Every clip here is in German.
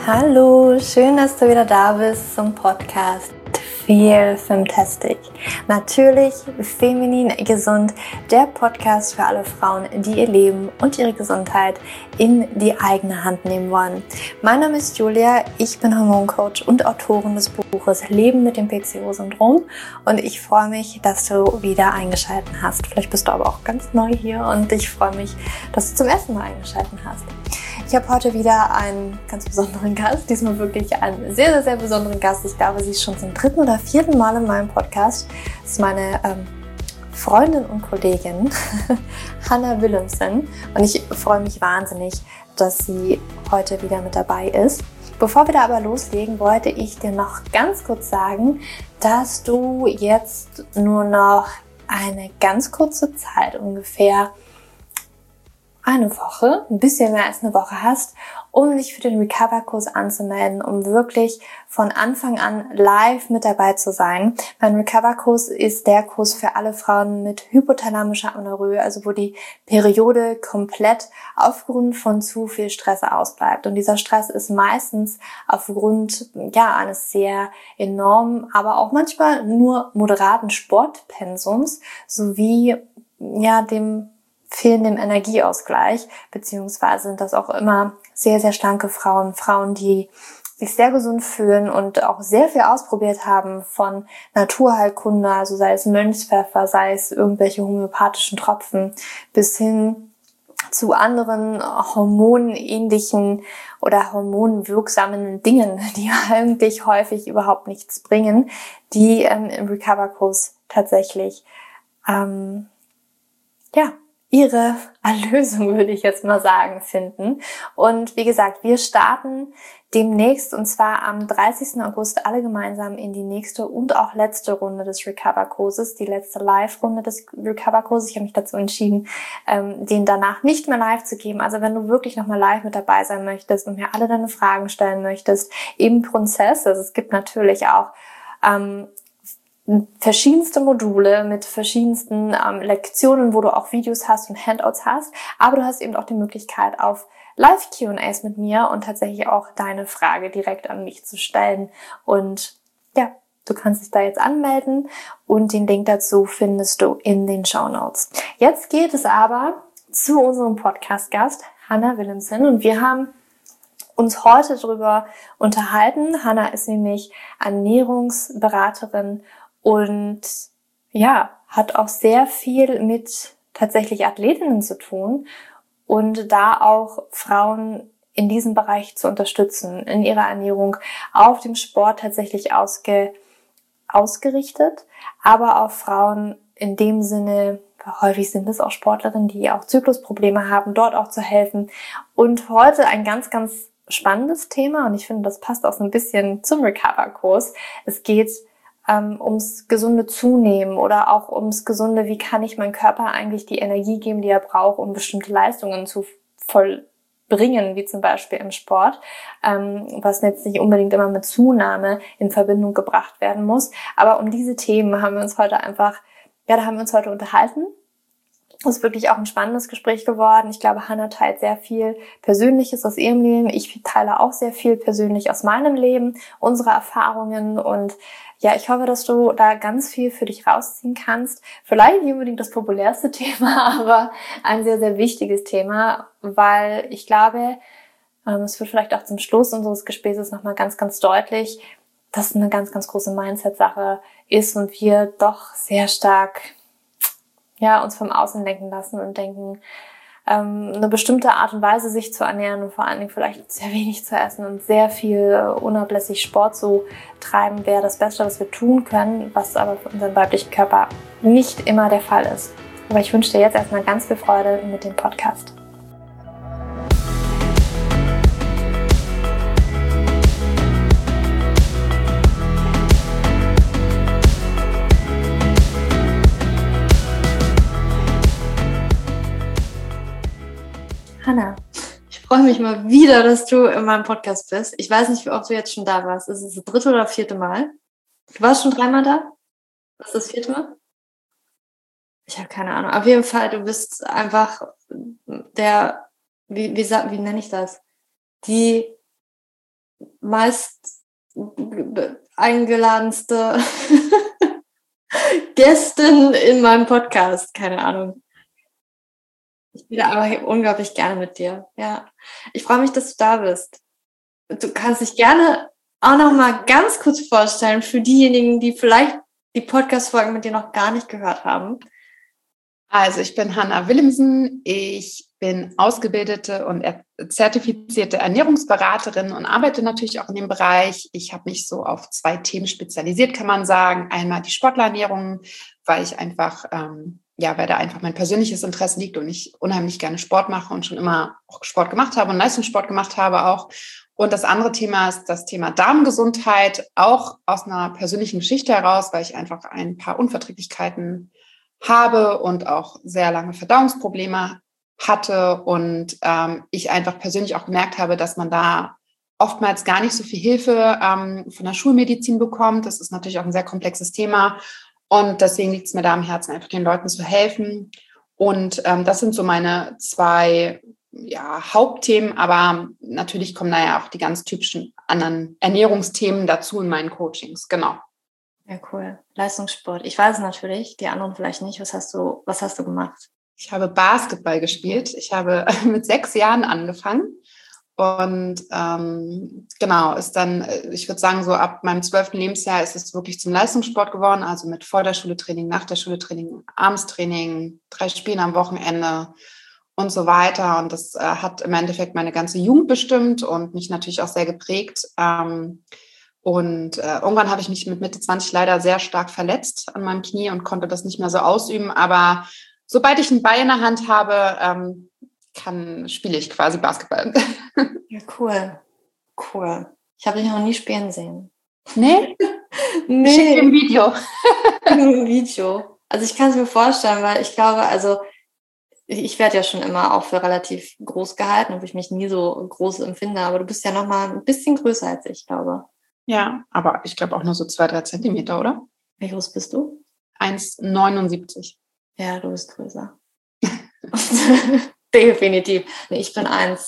Hallo, schön, dass du wieder da bist zum Podcast Feel Fantastic. Natürlich feminin gesund, der Podcast für alle Frauen, die ihr Leben und ihre Gesundheit in die eigene Hand nehmen wollen. Mein Name ist Julia, ich bin Hormoncoach und Autorin des Buches Leben mit dem PCO-Syndrom und ich freue mich, dass du wieder eingeschaltet hast. Vielleicht bist du aber auch ganz neu hier und ich freue mich, dass du zum ersten Mal eingeschaltet hast. Ich habe heute wieder einen ganz besonderen Gast, diesmal wirklich einen sehr, sehr, sehr besonderen Gast. Ich glaube, sie ist schon zum 3. oder 4. Mal in meinem Podcast. Das ist meine Freundin und Kollegin Hannah Willemsen und ich freue mich wahnsinnig, dass sie heute wieder mit dabei ist. Bevor wir da aber loslegen, wollte ich dir noch ganz kurz sagen, dass du jetzt nur noch eine ganz kurze Zeit, ungefähr eine Woche, ein bisschen mehr als eine Woche hast, um dich für den Recover-Kurs anzumelden, um wirklich von Anfang an live mit dabei zu sein. Mein Recover-Kurs ist der Kurs für alle Frauen mit hypothalamischer Amenorrhoe, also wo die Periode komplett aufgrund von zu viel Stress ausbleibt. Und dieser Stress ist meistens aufgrund eines sehr enormen, aber auch manchmal nur moderaten Sportpensums sowie dem fehlendem Energieausgleich, beziehungsweise sind das auch immer sehr, sehr schlanke Frauen, die sich sehr gesund fühlen und auch sehr viel ausprobiert haben von Naturheilkunde, also sei es Mönchspfeffer, sei es irgendwelche homöopathischen Tropfen, bis hin zu anderen hormonähnlichen oder hormonwirksamen Dingen, die eigentlich häufig überhaupt nichts bringen, die im Recover-Kurs tatsächlich ihre Erlösung, würde ich jetzt mal sagen, finden. Und wie gesagt, wir starten demnächst und zwar am 30. August alle gemeinsam in die nächste und auch letzte Runde des Recover-Kurses, die letzte Live-Runde des Recover-Kurses. Ich habe mich dazu entschieden, den danach nicht mehr live zu geben. Also wenn du wirklich nochmal live mit dabei sein möchtest und mir alle deine Fragen stellen möchtest im Prozess, also es gibt natürlich auch verschiedenste Module mit verschiedensten Lektionen, wo du auch Videos hast und Handouts hast, aber du hast eben auch die Möglichkeit auf Live-Q&As mit mir und tatsächlich auch deine Frage direkt an mich zu stellen und ja, du kannst dich da jetzt anmelden und den Link dazu findest du in den Shownotes. Jetzt geht es aber zu unserem Podcast-Gast Hannah Willemsen und wir haben uns heute darüber unterhalten. Hannah ist nämlich Ernährungsberaterin und hat auch sehr viel mit tatsächlich Athletinnen zu tun und da auch Frauen in diesem Bereich zu unterstützen, in ihrer Ernährung auf dem Sport tatsächlich ausgerichtet, aber auch Frauen in dem Sinne, häufig sind es auch Sportlerinnen, die auch Zyklusprobleme haben, dort auch zu helfen. Und heute ein ganz, ganz spannendes Thema und ich finde, das passt auch so ein bisschen zum Recover-Kurs. Es geht ums gesunde Zunehmen oder auch ums gesunde, wie kann ich meinem Körper eigentlich die Energie geben, die er braucht, um bestimmte Leistungen zu vollbringen, wie zum Beispiel im Sport, was jetzt nicht unbedingt immer mit Zunahme in Verbindung gebracht werden muss. Aber um diese Themen haben wir uns heute unterhalten. Es ist wirklich auch ein spannendes Gespräch geworden. Ich glaube, Hannah teilt sehr viel Persönliches aus ihrem Leben. Ich teile auch sehr viel persönlich aus meinem Leben, unsere Erfahrungen. Und ja, ich hoffe, dass du da ganz viel für dich rausziehen kannst. Vielleicht nicht unbedingt das populärste Thema, aber ein sehr, sehr wichtiges Thema, weil ich glaube, es wird vielleicht auch zum Schluss unseres Gesprächs nochmal ganz, ganz deutlich, dass es eine ganz, ganz große Mindset-Sache ist und wir doch sehr stark uns vom Außen lenken lassen und denken, eine bestimmte Art und Weise sich zu ernähren und vor allen Dingen vielleicht sehr wenig zu essen und sehr viel unablässig Sport zu treiben, wäre das Beste, was wir tun können, was aber für unseren weiblichen Körper nicht immer der Fall ist. Aber ich wünsche dir jetzt erstmal ganz viel Freude mit dem Podcast. Hannah, ich freue mich mal wieder, dass du in meinem Podcast bist. Ich weiß nicht, wie oft du jetzt schon da warst. Ist es das 3. oder 4. Mal? Du warst schon 3 Mal da? Das ist das 4. Mal? Ich habe keine Ahnung. Auf jeden Fall, du bist einfach der, wie nenne ich das? Die meist eingeladenste Gästin in meinem Podcast. Keine Ahnung. Ich bin aber unglaublich gerne mit dir. Ja, ich freue mich, dass du da bist. Du kannst dich gerne auch noch mal ganz kurz vorstellen für diejenigen, die vielleicht die Podcast-Folgen mit dir noch gar nicht gehört haben. Also ich bin Hanna Willemsen, ich bin ausgebildete und zertifizierte Ernährungsberaterin und arbeite natürlich auch in dem Bereich. Ich habe mich so auf 2 Themen spezialisiert, kann man sagen. Einmal die Sportlerernährung, weil ich einfach, weil da einfach mein persönliches Interesse liegt und ich unheimlich gerne Sport mache und schon immer auch Sport gemacht habe und Leistungssport gemacht habe auch. Und das andere Thema ist das Thema Darmgesundheit, auch aus einer persönlichen Geschichte heraus, weil ich einfach ein paar Unverträglichkeiten habe und auch sehr lange Verdauungsprobleme hatte und ich einfach persönlich auch gemerkt habe, dass man da oftmals gar nicht so viel Hilfe von der Schulmedizin bekommt. Das ist natürlich auch ein sehr komplexes Thema und deswegen liegt es mir da am Herzen, einfach den Leuten zu helfen. Und das sind so meine 2 Hauptthemen, aber natürlich kommen da ja auch die ganz typischen anderen Ernährungsthemen dazu in meinen Coachings, genau. Ja, cool. Leistungssport. Ich weiß es natürlich, die anderen vielleicht nicht. Was hast du gemacht? Ich habe Basketball gespielt. Ich habe mit 6 Jahren angefangen und ist dann, ich würde sagen, so ab meinem 12. Lebensjahr ist es wirklich zum Leistungssport geworden, also mit vor der Schule Training, nach der Schule Training, Abendstraining, 3 Spielen am Wochenende und so weiter. Und das hat im Endeffekt meine ganze Jugend bestimmt und mich natürlich auch sehr geprägt. Und irgendwann habe ich mich mit Mitte 20 leider sehr stark verletzt an meinem Knie und konnte das nicht mehr so ausüben. Aber sobald ich einen Ball in der Hand habe, spiele ich quasi Basketball. Ja, cool. Cool. Ich habe dich noch nie spielen sehen. Nee? Nee. Ich schicke dir ein Video. Ein Video. Also ich kann es mir vorstellen, weil ich glaube, also ich werde ja schon immer auch für relativ groß gehalten, obwohl ich mich nie so groß empfinde. Aber du bist ja noch mal ein bisschen größer als ich, glaube. Ja, aber ich glaube auch nur so 2-3 Zentimeter, oder? Wie groß bist du? 1,79. Ja, du bist größer. Definitiv. Nee, ich bin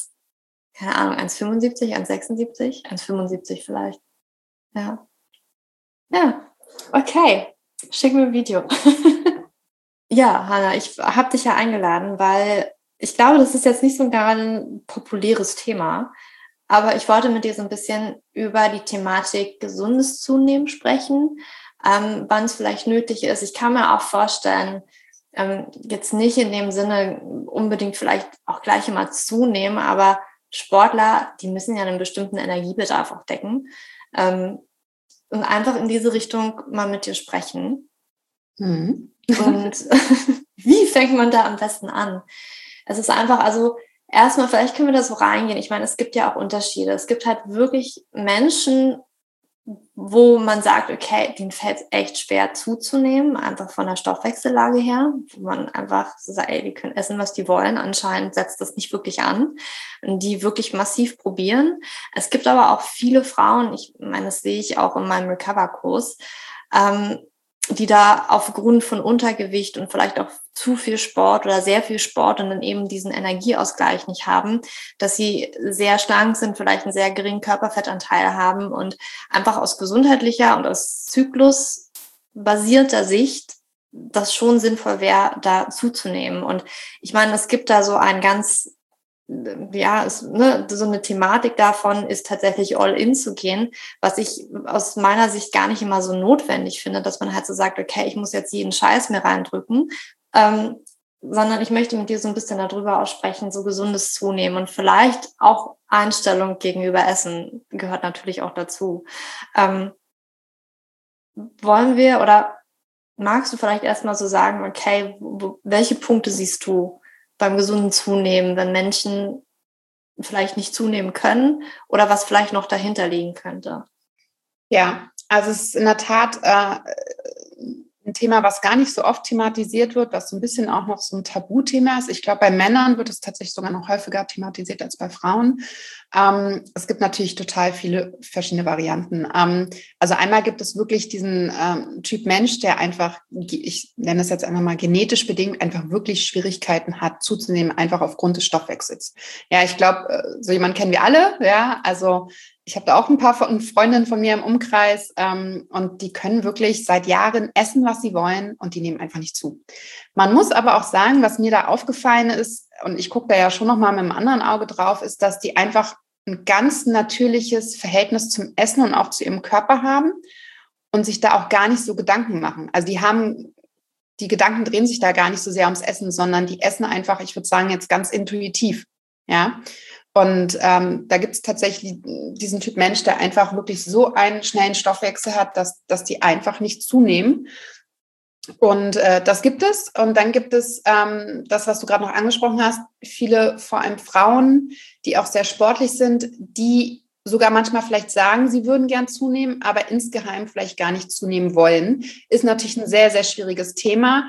1,75, 1,76, 1,75 vielleicht. Ja. Ja, okay. Schick mir ein Video. Ja, Hanna, ich habe dich ja eingeladen, weil ich glaube, das ist jetzt nicht so gerade ein populäres Thema, aber ich wollte mit dir so ein bisschen über die Thematik gesundes Zunehmen sprechen, wann es vielleicht nötig ist. Ich kann mir auch vorstellen, jetzt nicht in dem Sinne unbedingt vielleicht auch gleich immer zunehmen, aber Sportler, die müssen ja einen bestimmten Energiebedarf auch decken. Und einfach in diese Richtung mal mit dir sprechen. Und wie fängt man da am besten an? Es ist einfach, also erstmal, vielleicht können wir da so reingehen. Ich meine, es gibt ja auch Unterschiede. Es gibt halt wirklich Menschen, wo man sagt, okay, denen fällt es echt schwer zuzunehmen, einfach von der Stoffwechsellage her, wo man einfach sagt, ey, die können essen, was die wollen. Anscheinend setzt das nicht wirklich an, und die wirklich massiv probieren. Es gibt aber auch viele Frauen, ich meine, das sehe ich auch in meinem Recover-Kurs, die da aufgrund von Untergewicht und vielleicht auch zu viel Sport oder sehr viel Sport und dann eben diesen Energieausgleich nicht haben, dass sie sehr schlank sind, vielleicht einen sehr geringen Körperfettanteil haben und einfach aus gesundheitlicher und aus zyklusbasierter Sicht das schon sinnvoll wäre, da zuzunehmen. Und ich meine, es gibt da so ein ganz, so eine Thematik davon ist tatsächlich all in zu gehen, was ich aus meiner Sicht gar nicht immer so notwendig finde, dass man halt so sagt, okay, ich muss jetzt jeden Scheiß mir reindrücken, sondern ich möchte mit dir so ein bisschen darüber aussprechen, so gesundes Zunehmen und vielleicht auch Einstellung gegenüber Essen gehört natürlich auch dazu. Wollen wir oder magst du vielleicht erstmal so sagen, okay, welche Punkte siehst du beim gesunden Zunehmen, wenn Menschen vielleicht nicht zunehmen können oder was vielleicht noch dahinter liegen könnte? Ja, also es ist in der Tat ein Thema, was gar nicht so oft thematisiert wird, was so ein bisschen auch noch so ein Tabuthema ist. Ich glaube, bei Männern wird es tatsächlich sogar noch häufiger thematisiert als bei Frauen. Es gibt natürlich total viele verschiedene Varianten. Also einmal gibt es wirklich diesen Typ Mensch, der einfach, ich nenne es jetzt einfach mal genetisch bedingt, einfach wirklich Schwierigkeiten hat zuzunehmen, einfach aufgrund des Stoffwechsels. Ja, ich glaube, so jemanden kennen wir alle. Ja, also ich habe da auch ein paar Freundinnen von mir im Umkreis und die können wirklich seit Jahren essen, was sie wollen und die nehmen einfach nicht zu. Man muss aber auch sagen, was mir da aufgefallen ist, und ich gucke da ja schon nochmal mit einem anderen Auge drauf, ist, dass die einfach ein ganz natürliches Verhältnis zum Essen und auch zu ihrem Körper haben und sich da auch gar nicht so Gedanken machen. Also die Gedanken drehen sich da gar nicht so sehr ums Essen, sondern die essen einfach, ich würde sagen, jetzt ganz intuitiv. Ja. Und da gibt es tatsächlich diesen Typ Mensch, der einfach wirklich so einen schnellen Stoffwechsel hat, dass die einfach nicht zunehmen. Und das gibt es. Und dann gibt es das, was du gerade noch angesprochen hast, viele, vor allem Frauen, die auch sehr sportlich sind, die sogar manchmal vielleicht sagen, sie würden gern zunehmen, aber insgeheim vielleicht gar nicht zunehmen wollen. Ist natürlich ein sehr, sehr schwieriges Thema,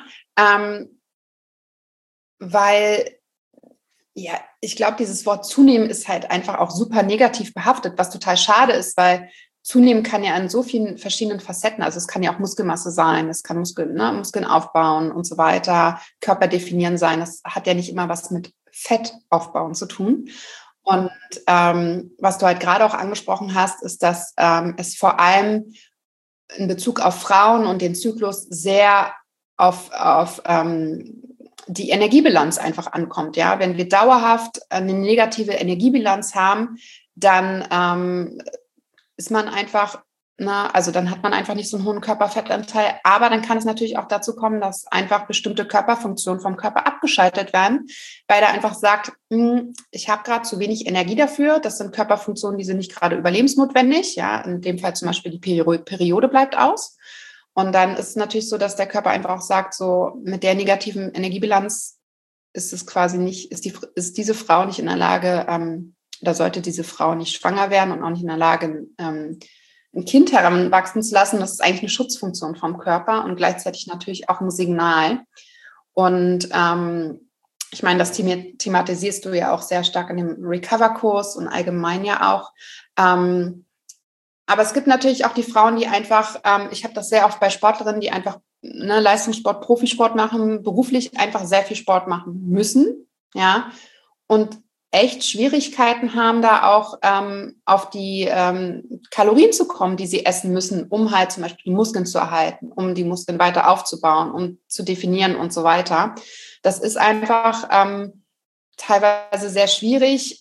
weil ja, ich glaube, dieses Wort zunehmen ist halt einfach auch super negativ behaftet, was total schade ist, weil zunehmen kann ja in so vielen verschiedenen Facetten, also es kann ja auch Muskelmasse sein, es kann Muskeln aufbauen und so weiter, Körper definieren sein. Das hat ja nicht immer was mit Fett aufbauen zu tun. Und was du halt gerade auch angesprochen hast, ist, dass es vor allem in Bezug auf Frauen und den Zyklus sehr auf die Energiebilanz einfach ankommt. Ja, wenn wir dauerhaft eine negative Energiebilanz haben, dann ist man einfach, also dann hat man einfach nicht so einen hohen Körperfettanteil. Aber dann kann es natürlich auch dazu kommen, dass einfach bestimmte Körperfunktionen vom Körper abgeschaltet werden, weil der einfach sagt, ich habe gerade zu wenig Energie dafür. Das sind Körperfunktionen, die sind nicht gerade überlebensnotwendig. Ja, in dem Fall zum Beispiel die Periode bleibt aus. Und dann ist es natürlich so, dass der Körper einfach auch sagt, so mit der negativen Energiebilanz ist es quasi nicht, ist diese Frau nicht in der Lage, oder sollte diese Frau nicht schwanger werden und auch nicht in der Lage, ein Kind heranwachsen zu lassen. Das ist eigentlich eine Schutzfunktion vom Körper und gleichzeitig natürlich auch ein Signal. Und ich meine, das thematisierst du ja auch sehr stark in dem Recover-Kurs und allgemein ja auch. Aber es gibt natürlich auch die Frauen, die einfach, ich habe das sehr oft bei Sportlerinnen, die einfach Leistungssport, Profisport machen, beruflich einfach sehr viel Sport machen müssen, ja, und echt Schwierigkeiten haben, da auch auf die Kalorien zu kommen, die sie essen müssen, um halt zum Beispiel die Muskeln zu erhalten, um die Muskeln weiter aufzubauen, um zu definieren und so weiter. Das ist einfach teilweise sehr schwierig,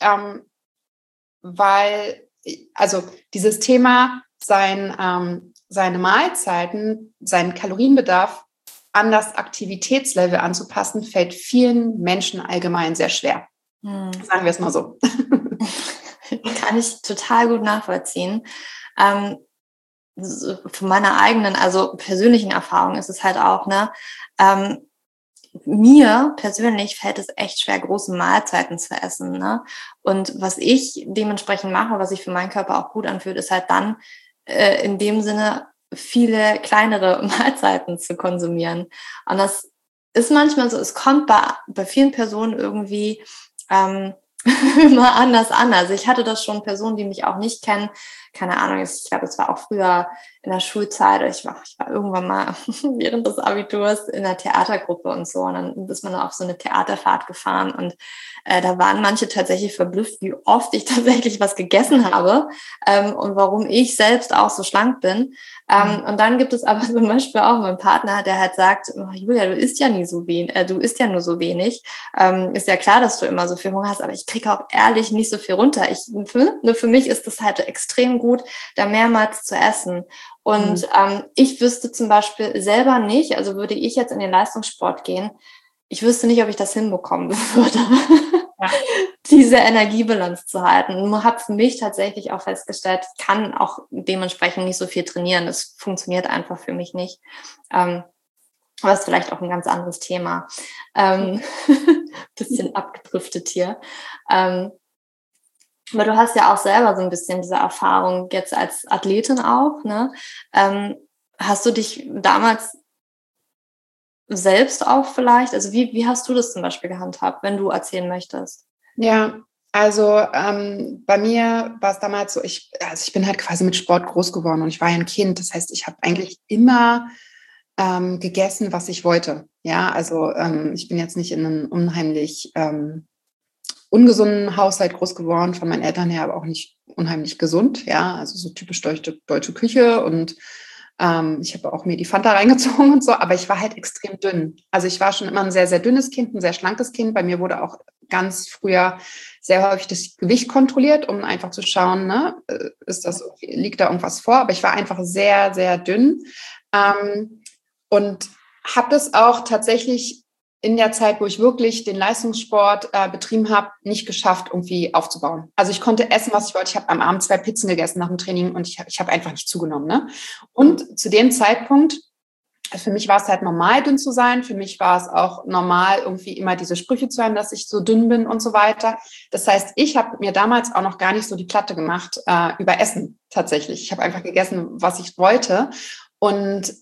weil also dieses Thema, seine Mahlzeiten, seinen Kalorienbedarf an das Aktivitätslevel anzupassen, fällt vielen Menschen allgemein sehr schwer. Sagen wir es mal so. Kann ich total gut nachvollziehen. Von meiner eigenen, also persönlichen Erfahrung ist es halt auch, mir persönlich fällt es echt schwer, große Mahlzeiten zu essen, ne? Und was ich dementsprechend mache, was sich für meinen Körper auch gut anfühlt, ist halt dann in dem Sinne viele kleinere Mahlzeiten zu konsumieren. Und das ist manchmal so, es kommt bei vielen Personen irgendwie immer anders an. Also ich hatte das schon Personen, die mich auch nicht kennen. Keine Ahnung, ich glaube, es war auch früher in der Schulzeit. Ich war irgendwann mal während des Abiturs in einer Theatergruppe und so. Und dann ist man auf so eine Theaterfahrt gefahren. Und da waren manche tatsächlich verblüfft, wie oft ich tatsächlich was gegessen habe und warum ich selbst auch so schlank bin. Und dann gibt es aber zum Beispiel auch meinen Partner, der halt sagt, oh, Julia, du isst ja nie so wenig, du isst ja nur so wenig. Ist ja klar, dass du immer so viel Hunger hast, aber ich kriege auch ehrlich nicht so viel runter. Nur für mich ist das halt extrem gut, da mehrmals zu essen. Und ich wüsste zum Beispiel selber nicht, also würde ich jetzt in den Leistungssport gehen, ich wüsste nicht, ob ich das hinbekommen würde, diese Energiebilanz zu halten. Und habe für mich tatsächlich auch festgestellt, ich kann auch dementsprechend nicht so viel trainieren. Das funktioniert einfach für mich nicht. Aber ist vielleicht auch ein ganz anderes Thema. Bisschen abgedriftet hier. Aber du hast ja auch selber so ein bisschen diese Erfahrung jetzt als Athletin auch, ne? Hast du dich damals selbst auch vielleicht, also wie hast du das zum Beispiel gehandhabt, wenn du erzählen möchtest? Ja, also bei mir war es damals so, ich bin halt quasi mit Sport groß geworden und ich war ja ein Kind. Das heißt, ich habe eigentlich immer gegessen, was ich wollte. Ja, also ich bin jetzt nicht in einem unheimlich ungesunden Haushalt groß geworden, von meinen Eltern her, aber auch nicht unheimlich gesund, ja, also so typisch deutsche Küche und ich habe auch mir die Fanta reingezogen und so, aber ich war halt extrem dünn. Also ich war schon immer ein sehr, sehr dünnes Kind, ein sehr schlankes Kind. Bei mir wurde auch ganz früher sehr häufig das Gewicht kontrolliert, um einfach zu schauen, ne, liegt da irgendwas vor? Aber ich war einfach sehr, sehr dünn und habe das auch tatsächlich in der Zeit, wo ich wirklich den Leistungssport betrieben habe, nicht geschafft, irgendwie aufzubauen. Also ich konnte essen, was ich wollte. Ich habe am Abend 2 Pizzen gegessen nach dem Training und ich hab einfach nicht zugenommen. Ne? Und zu dem Zeitpunkt, für mich war es halt normal, dünn zu sein. Für mich war es auch normal, irgendwie immer diese Sprüche zu hören, dass ich so dünn bin und so weiter. Das heißt, ich habe mir damals auch noch gar nicht so die Platte gemacht über Essen tatsächlich. Ich habe einfach gegessen, was ich wollte. Und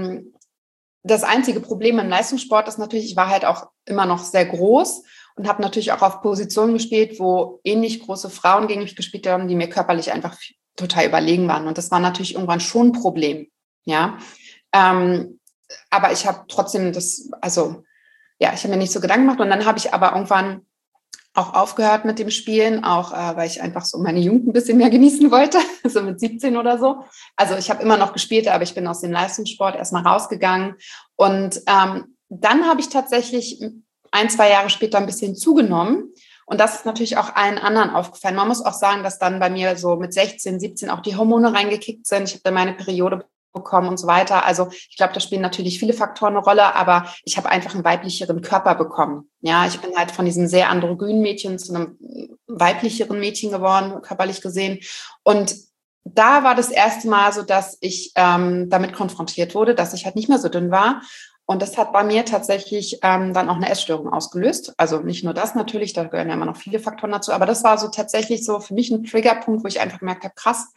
das einzige Problem im Leistungssport ist natürlich, ich war halt auch immer noch sehr groß und habe natürlich auch auf Positionen gespielt, wo ähnlich große Frauen gegen mich gespielt haben, die mir körperlich einfach total überlegen waren. Und das war natürlich irgendwann schon ein Problem. Ja, aber ich habe trotzdem ich habe mir nicht so Gedanken gemacht. Und dann habe ich aber irgendwann auch aufgehört mit dem Spielen, auch weil ich einfach so meine Jugend ein bisschen mehr genießen wollte, so mit 17 oder so. Also ich habe immer noch gespielt, aber ich bin aus dem Leistungssport erstmal rausgegangen. Und dann habe ich tatsächlich 1-2 Jahre später ein bisschen zugenommen. Und das ist natürlich auch allen anderen aufgefallen. Man muss auch sagen, dass dann bei mir so mit 16, 17 auch die Hormone reingekickt sind. Ich habe dann meine Periode bekommen und so weiter. Also ich glaube, da spielen natürlich viele Faktoren eine Rolle, aber ich habe einfach einen weiblicheren Körper bekommen. Ja, ich bin halt von diesem sehr androgynen Mädchen zu einem weiblicheren Mädchen geworden, körperlich gesehen. Und da war das erste Mal so, dass ich damit konfrontiert wurde, dass ich halt nicht mehr so dünn war. Und das hat bei mir tatsächlich dann auch eine Essstörung ausgelöst. Also nicht nur das natürlich, da gehören ja immer noch viele Faktoren dazu, aber das war so tatsächlich so für mich ein Triggerpunkt, wo ich einfach gemerkt habe, krass,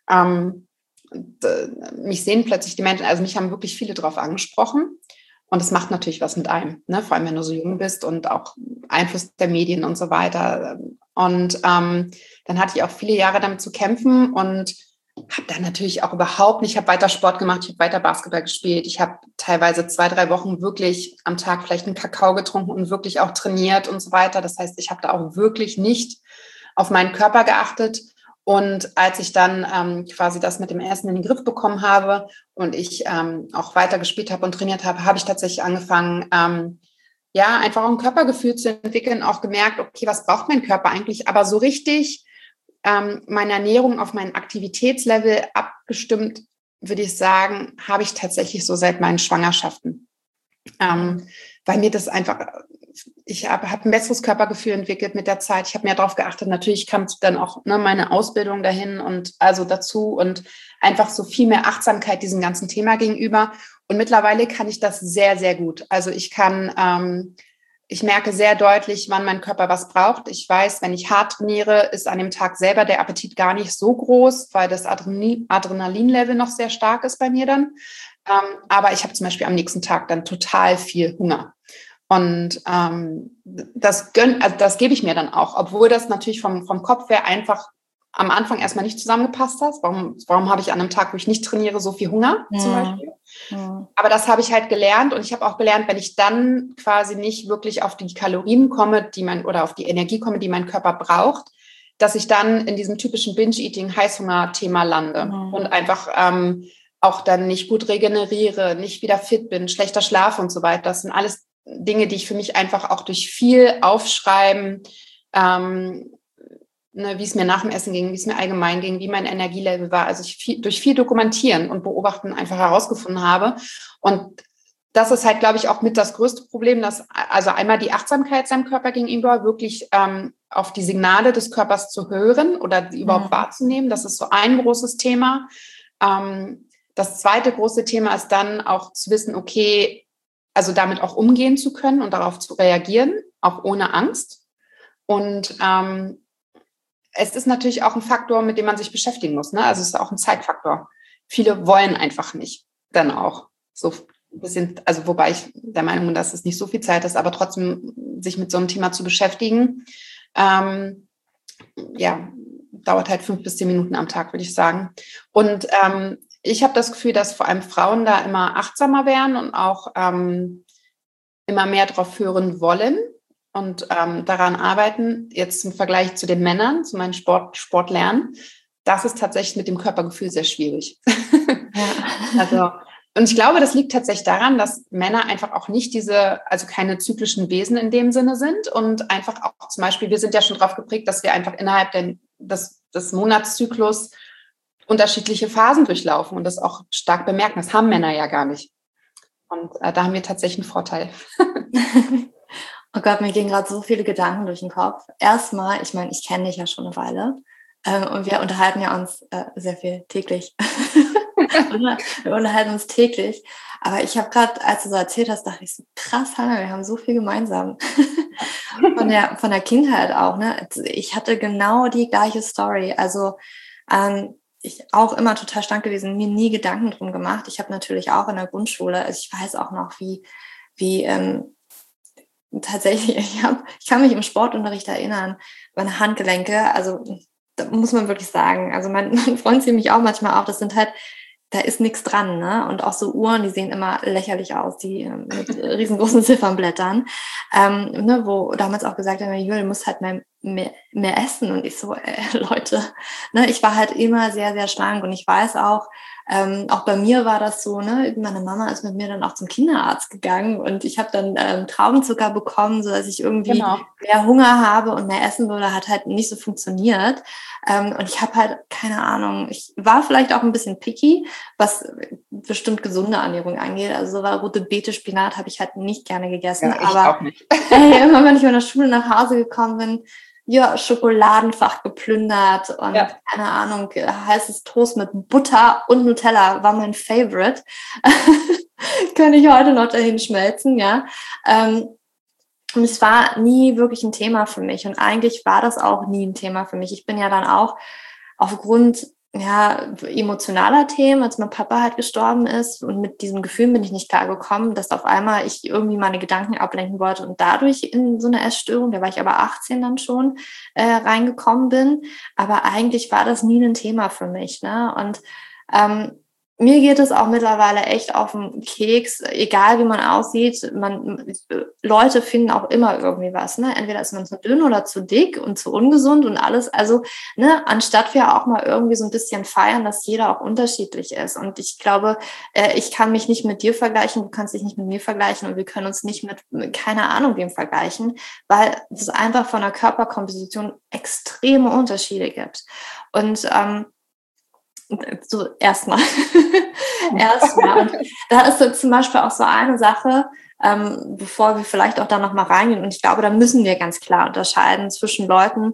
mich sehen plötzlich die Menschen, also mich haben wirklich viele drauf angesprochen. Und das macht natürlich was mit einem, ne? Vor allem, wenn du so jung bist und auch Einfluss der Medien und so weiter. Und dann hatte ich auch viele Jahre damit zu kämpfen und habe dann natürlich auch überhaupt nicht, ich habe weiter Sport gemacht, ich habe weiter Basketball gespielt, ich habe teilweise 2-3 Wochen wirklich am Tag vielleicht einen Kakao getrunken und wirklich auch trainiert und so weiter. Das heißt, ich habe da auch wirklich nicht auf meinen Körper geachtet. Und als ich dann quasi das mit dem Essen in den Griff bekommen habe und ich auch weiter gespielt habe und trainiert habe, habe ich tatsächlich angefangen, einfach auch ein Körpergefühl zu entwickeln, auch gemerkt, okay, was braucht mein Körper eigentlich? Aber so richtig meine Ernährung auf mein Aktivitätslevel abgestimmt, würde ich sagen, habe ich tatsächlich so seit meinen Schwangerschaften. Weil mir das einfach, ich habe ein besseres Körpergefühl entwickelt mit der Zeit. Ich habe mehr darauf geachtet. Natürlich kam dann auch meine Ausbildung dahin und also dazu und einfach so viel mehr Achtsamkeit diesem ganzen Thema gegenüber. Und mittlerweile kann ich das sehr, sehr gut. Also ich merke sehr deutlich, wann mein Körper was braucht. Ich weiß, wenn ich hart trainiere, ist an dem Tag selber der Appetit gar nicht so groß, weil das Adrenalinlevel noch sehr stark ist bei mir dann. Aber ich habe zum Beispiel am nächsten Tag dann total viel Hunger. Und das gebe ich mir dann auch, obwohl das natürlich vom Kopf her einfach am Anfang erstmal nicht zusammengepasst hat. Warum habe ich an einem Tag, wo ich nicht trainiere, so viel Hunger zum Beispiel? Ja. Aber das habe ich halt gelernt und ich habe auch gelernt, wenn ich dann quasi nicht wirklich auf die Kalorien komme, oder auf die Energie komme, die mein Körper braucht, dass ich dann in diesem typischen Binge-Eating, Heißhunger-Thema lande und einfach auch dann nicht gut regeneriere, nicht wieder fit bin, schlechter Schlaf und so weiter. Das sind alles Dinge, die ich für mich einfach auch durch viel Aufschreiben, wie es mir nach dem Essen ging, wie es mir allgemein ging, wie mein Energielevel war, also durch viel Dokumentieren und Beobachten einfach herausgefunden habe. Und das ist halt, glaube ich, auch mit das größte Problem, dass also einmal die Achtsamkeit seinem Körper gegenüber, wirklich auf die Signale des Körpers zu hören oder sie überhaupt wahrzunehmen. Das ist so ein großes Thema. Das zweite große Thema ist dann auch zu wissen, okay, also damit auch umgehen zu können und darauf zu reagieren, auch ohne Angst. Und es ist natürlich auch ein Faktor, mit dem man sich beschäftigen muss. Ne? Also es ist auch ein Zeitfaktor. Viele wollen einfach nicht dann auch so ein bisschen, also wobei ich der Meinung bin, dass es nicht so viel Zeit ist, aber trotzdem sich mit so einem Thema zu beschäftigen, dauert halt 5 bis 10 Minuten am Tag, würde ich sagen. Und ich habe das Gefühl, dass vor allem Frauen da immer achtsamer werden und auch immer mehr drauf hören wollen. und daran arbeiten, jetzt im Vergleich zu den Männern, zu meinen Sportlern, das ist tatsächlich mit dem Körpergefühl sehr schwierig. Ja. Also, und ich glaube, das liegt tatsächlich daran, dass Männer einfach auch nicht also keine zyklischen Wesen in dem Sinne sind und einfach auch zum Beispiel, wir sind ja schon drauf geprägt, dass wir einfach innerhalb des Monatszyklus unterschiedliche Phasen durchlaufen und das auch stark bemerken. Das haben Männer ja gar nicht. Und da haben wir tatsächlich einen Vorteil. Oh Gott, mir gehen gerade so viele Gedanken durch den Kopf. Erstmal, ich meine, ich kenne dich ja schon eine Weile und wir unterhalten ja uns sehr viel täglich. Wir unterhalten uns täglich. Aber ich habe gerade, als du so erzählt hast, dachte ich so, krass, Hannah, wir haben so viel gemeinsam. Von der Kindheit auch, ne? Ich hatte genau die gleiche Story. Also ich auch immer total stark gewesen, mir nie Gedanken drum gemacht. Ich habe natürlich auch in der Grundschule, also ich weiß auch noch, wie tatsächlich, ich kann mich im Sportunterricht erinnern, meine Handgelenke, also da muss man wirklich sagen, also mein Freund zieht mich auch manchmal auf, das sind halt, da ist nichts dran, ne? Und auch so Uhren, die sehen immer lächerlich aus, die mit riesengroßen Ziffernblättern, ne? Wo damals auch gesagt haben, Julia, du musst halt mehr essen. Und ich so, Leute, ne? Ich war halt immer sehr, sehr schlank und ich weiß auch bei mir war das so, ne? Meine Mama ist mit mir dann auch zum Kinderarzt gegangen und ich habe dann Traubenzucker bekommen, sodass ich irgendwie mehr Hunger habe und mehr essen würde, hat halt nicht so funktioniert. Und ich habe halt, keine Ahnung, ich war vielleicht auch ein bisschen picky, was bestimmt gesunde Ernährung angeht. Also so war rote Beete, Spinat habe ich halt nicht gerne gegessen. Ja, ich auch nicht. Immer wenn ich von der Schule nach Hause gekommen bin, ja, Schokoladenfach geplündert und keine Ahnung, heißes Toast mit Butter und Nutella war mein Favorite. Kann ich heute noch dahin schmelzen, ja. Und es war nie wirklich ein Thema für mich. Und eigentlich war das auch nie ein Thema für mich. Ich bin ja dann auch aufgrund emotionaler Themen, als mein Papa halt gestorben ist und mit diesem Gefühl bin ich nicht klar gekommen, dass auf einmal ich irgendwie meine Gedanken ablenken wollte und dadurch in so eine Essstörung, da war ich aber 18 dann schon, reingekommen bin. Aber eigentlich war das nie ein Thema für mich, ne? Und mir geht es auch mittlerweile echt auf den Keks, egal wie man aussieht. Leute finden auch immer irgendwie was, ne? Entweder ist man zu dünn oder zu dick und zu ungesund und alles. Also, ne, anstatt wir auch mal irgendwie so ein bisschen feiern, dass jeder auch unterschiedlich ist. Und ich glaube, ich kann mich nicht mit dir vergleichen, du kannst dich nicht mit mir vergleichen und wir können uns nicht mit keine Ahnung wem vergleichen, weil es einfach von der Körperkomposition extreme Unterschiede gibt. Und so erstmal. Und da ist so zum Beispiel auch so eine Sache, bevor wir vielleicht auch da nochmal reingehen. Und ich glaube, da müssen wir ganz klar unterscheiden zwischen Leuten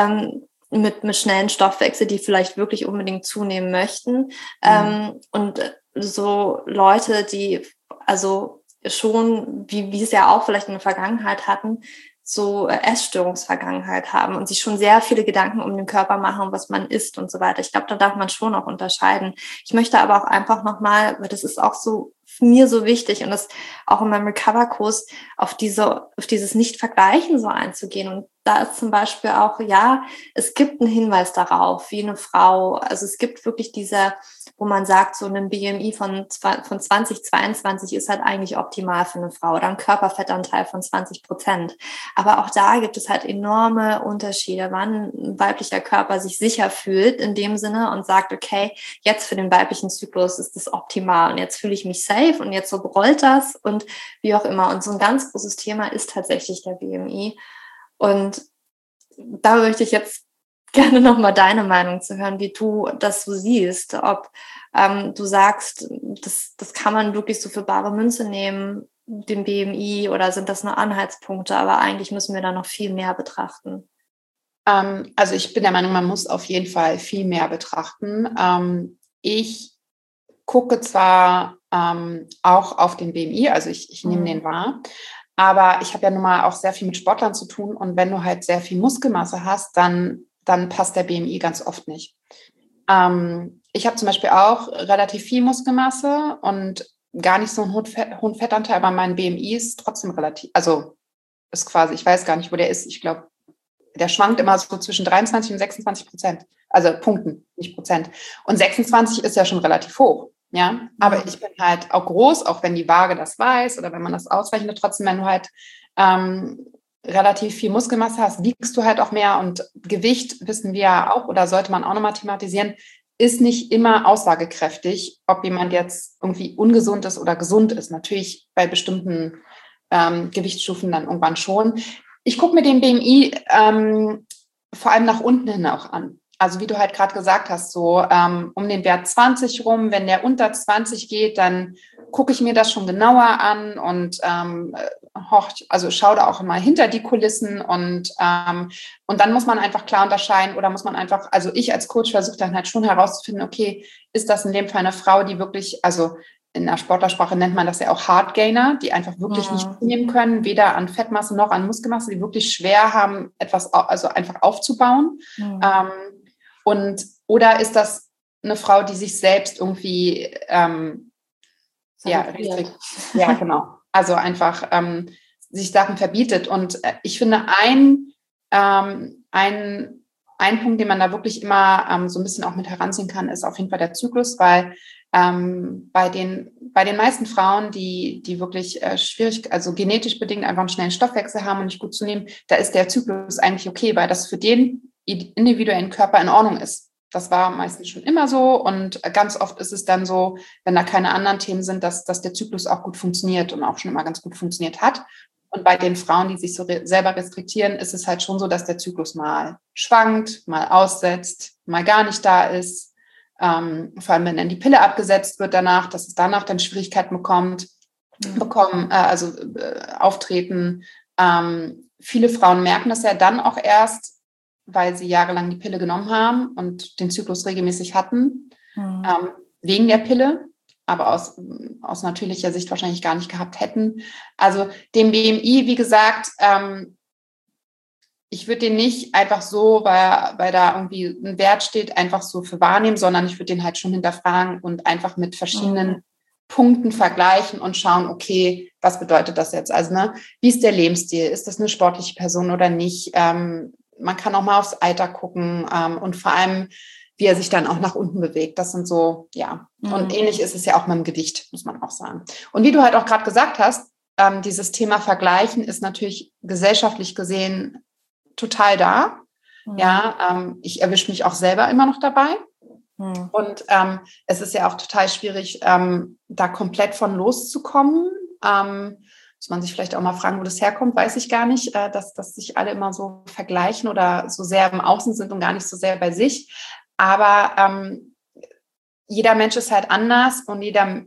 mit schnellen Stoffwechsel, die vielleicht wirklich unbedingt zunehmen möchten, und so Leute, die also schon, wie es ja auch vielleicht in der Vergangenheit hatten, so Essstörungsvergangenheit haben und sich schon sehr viele Gedanken um den Körper machen, was man isst und so weiter. Ich glaube, da darf man schon auch unterscheiden. Ich möchte aber auch einfach nochmal, weil das ist auch so mir so wichtig und das auch in meinem Recover-Kurs auf dieses Nicht-Vergleichen so einzugehen. Und da ist zum Beispiel auch, ja, es gibt einen Hinweis darauf, wie eine Frau, also es gibt wirklich wo man sagt, so ein BMI von 2022 ist halt eigentlich optimal für eine Frau oder ein Körperfettanteil von 20%. Aber auch da gibt es halt enorme Unterschiede, wann ein weiblicher Körper sich sicher fühlt in dem Sinne und sagt, okay, jetzt für den weiblichen Zyklus ist das optimal und jetzt fühle ich mich safe und jetzt so rollt das und wie auch immer. Und so ein ganz großes Thema ist tatsächlich der BMI. Und da möchte ich jetzt gerne nochmal deine Meinung zu hören, wie du das so siehst, ob du sagst, das kann man wirklich so für bare Münze nehmen, den BMI, oder sind das nur Anhaltspunkte, aber eigentlich müssen wir da noch viel mehr betrachten. Also ich bin der Meinung, man muss auf jeden Fall viel mehr betrachten. Ich gucke zwar auch auf den BMI, also ich nehme den wahr, aber ich habe ja nun mal auch sehr viel mit Sportlern zu tun und wenn du halt sehr viel Muskelmasse hast, dann passt der BMI ganz oft nicht. Ich habe zum Beispiel auch relativ viel Muskelmasse und gar nicht so einen hohen Fettanteil, aber mein BMI ist trotzdem relativ, also ist quasi, ich weiß gar nicht, wo der ist. Ich glaube, der schwankt immer so zwischen 23 und 26%. Also Punkten, nicht Prozent. Und 26 ist ja schon relativ hoch. Ja, aber ich bin halt auch groß, auch wenn die Waage das weiß oder wenn man das ausrechnet, trotzdem, wenn du halt relativ viel Muskelmasse hast, wiegst du halt auch mehr und Gewicht, wissen wir ja auch, oder sollte man auch nochmal thematisieren, ist nicht immer aussagekräftig, ob jemand jetzt irgendwie ungesund ist oder gesund ist. Natürlich bei bestimmten Gewichtsstufen dann irgendwann schon. Ich gucke mir den BMI vor allem nach unten hin auch an. Also wie du halt gerade gesagt hast, so um den Wert 20 rum, wenn der unter 20 geht, dann gucke ich mir das schon genauer an und schaue da auch mal hinter die Kulissen und dann muss man einfach klar unterscheiden oder muss man einfach, also ich als Coach versuche dann halt schon herauszufinden, okay, ist das in dem Fall eine Frau, die wirklich, also in der Sportlersprache nennt man das ja auch Hardgainer, die einfach wirklich nicht zunehmen können, weder an Fettmasse noch an Muskelmasse, die wirklich schwer haben, etwas also einfach aufzubauen. Oder ist das eine Frau, die sich selbst irgendwie ja, genau. Also einfach sich Sachen verbietet. Und ich finde, ein Punkt, den man da wirklich immer so ein bisschen auch mit heranziehen kann, ist auf jeden Fall der Zyklus, weil bei den meisten Frauen, die wirklich schwierig, also genetisch bedingt einfach einen schnellen Stoffwechsel haben und nicht gut zunehmen, da ist der Zyklus eigentlich okay, weil das für den individuellen Körper in Ordnung ist. Das war meistens schon immer so und ganz oft ist es dann so, wenn da keine anderen Themen sind, dass der Zyklus auch gut funktioniert und auch schon immer ganz gut funktioniert hat. Und bei den Frauen, die sich so selber restriktieren, ist es halt schon so, dass der Zyklus mal schwankt, mal aussetzt, mal gar nicht da ist. Vor allem, wenn dann die Pille abgesetzt wird danach, dass es danach dann Schwierigkeiten auftreten. Viele Frauen merken das ja dann auch erst, weil sie jahrelang die Pille genommen haben und den Zyklus regelmäßig hatten, wegen der Pille, aber aus natürlicher Sicht wahrscheinlich gar nicht gehabt hätten. Also den BMI, wie gesagt, ich würde den nicht einfach so, weil da irgendwie ein Wert steht, einfach so für wahrnehmen, sondern ich würde den halt schon hinterfragen und einfach mit verschiedenen Punkten vergleichen und schauen, okay, was bedeutet das jetzt? Also, wie ist der Lebensstil? Ist das eine sportliche Person oder nicht? Man kann auch mal aufs Alter gucken und vor allem, wie er sich dann auch nach unten bewegt. Das sind so, ja. Und ähnlich ist es ja auch mit dem Gewicht, muss man auch sagen. Und wie du halt auch gerade gesagt hast, dieses Thema Vergleichen ist natürlich gesellschaftlich gesehen total da. Ja, ich erwische mich auch selber immer noch dabei. Und es ist ja auch total schwierig, da komplett von loszukommen. Muss man sich vielleicht auch mal fragen, wo das herkommt, weiß ich gar nicht, dass sich alle immer so vergleichen oder so sehr im Außen sind und gar nicht so sehr bei sich. Aber jeder Mensch ist halt anders und jeder